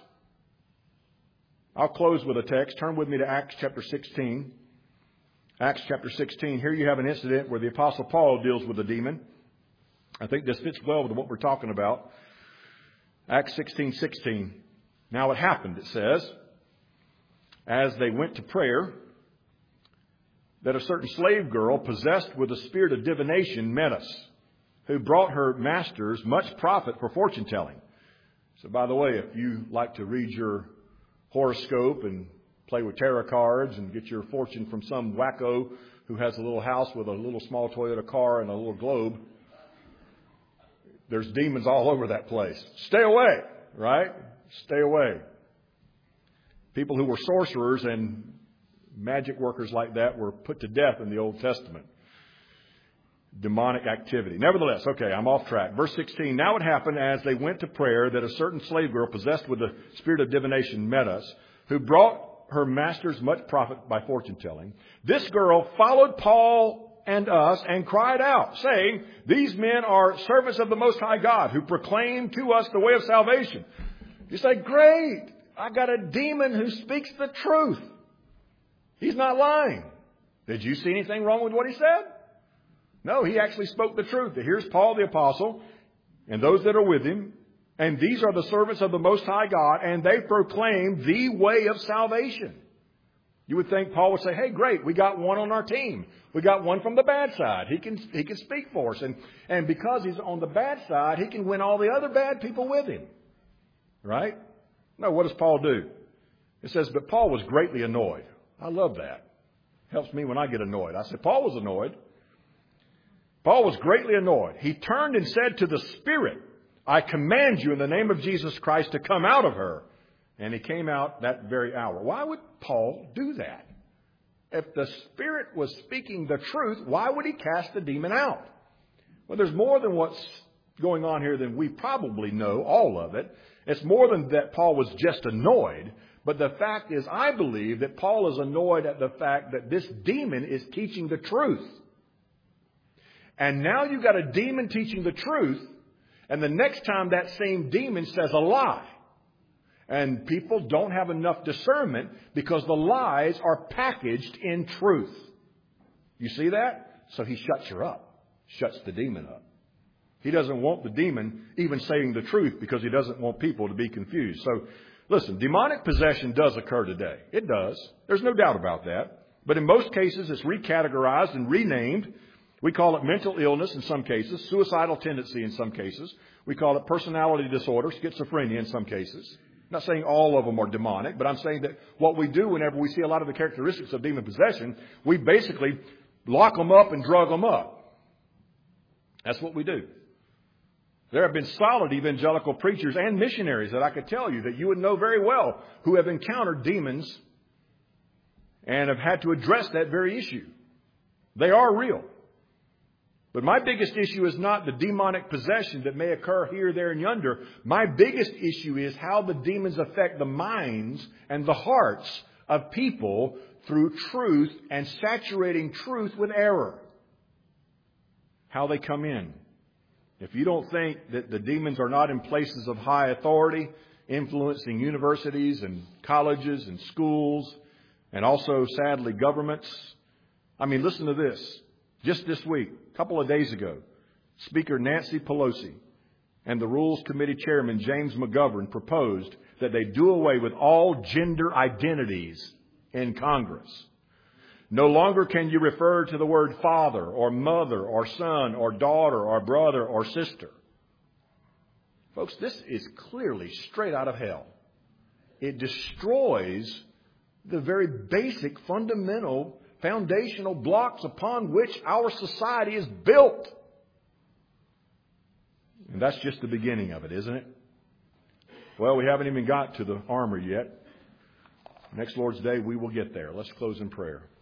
I'll close with a text. Turn with me to Acts chapter 16. Acts chapter 16. Here you have an incident where the Apostle Paul deals with a demon. I think this fits well with what we're talking about. Acts 16:16. Now it happened, it says, as they went to prayer, that a certain slave girl possessed with a spirit of divination met us, who brought her masters much profit for fortune telling. So by the way, if you like to read your horoscope and play with tarot cards and get your fortune from some wacko who has a little house with a little small Toyota car and a little globe, there's demons all over that place. Stay away, right? Stay away. People who were sorcerers and magic workers like that were put to death in the Old Testament. Demonic activity. Nevertheless, okay, I'm off track. Verse 16, now it happened as they went to prayer that a certain slave girl possessed with the spirit of divination met us, who brought her masters much profit by fortune telling. This girl followed Paul and us and cried out, saying, these men are servants of the Most High God, who proclaim to us the way of salvation. You say, great, I got a demon who speaks the truth. He's not lying. Did you see anything wrong with what he said? No, he actually spoke the truth. Here's Paul the apostle and those that are with him. And these are the servants of the Most High God, and they proclaim the way of salvation. You would think Paul would say, hey, great, we got one on our team. We got one from the bad side. He can speak for us. And because he's on the bad side, he can win all the other bad people with him. Right? No, what does Paul do? It says, but Paul was greatly annoyed. I love that. Helps me when I get annoyed. I said, Paul was annoyed. Paul was greatly annoyed. He turned and said to the spirit, I command you in the name of Jesus Christ to come out of her. And he came out that very hour. Why would Paul do that? If the spirit was speaking the truth, why would he cast the demon out? Well, there's more than what's going on here than we probably know, all of it. It's more than that Paul was just annoyed. But the fact is, I believe that Paul is annoyed at the fact that this demon is teaching the truth. And now you've got a demon teaching the truth, and the next time that same demon says a lie. And people don't have enough discernment because the lies are packaged in truth. You see that? So he shuts her up, shuts the demon up. He doesn't want the demon even saying the truth because he doesn't want people to be confused. So listen, demonic possession does occur today. It does. There's no doubt about that. But in most cases, it's recategorized and renamed. We call it mental illness in some cases, suicidal tendency in some cases. We call it personality disorder, schizophrenia in some cases. I'm not saying all of them are demonic, but I'm saying that what we do whenever we see a lot of the characteristics of demon possession, we basically lock them up and drug them up. That's what we do. There have been solid evangelical preachers and missionaries that I could tell you that you would know very well who have encountered demons and have had to address that very issue. They are real. But my biggest issue is not the demonic possession that may occur here, there, and yonder. My biggest issue is how the demons affect the minds and the hearts of people through truth and saturating truth with error. How they come in. If you don't think that the demons are not in places of high authority, influencing universities and colleges and schools, and also, sadly, governments. I mean, listen to this. Just this week, a couple of days ago, Speaker Nancy Pelosi and the Rules Committee Chairman James McGovern proposed that they do away with all gender identities in Congress. No longer can you refer to the word father or mother or son or daughter or brother or sister. Folks, this is clearly straight out of hell. It destroys the very basic, fundamental, foundational blocks upon which our society is built. And that's just the beginning of it, isn't it? Well, we haven't even got to the armor yet. Next Lord's Day, we will get there. Let's close in prayer.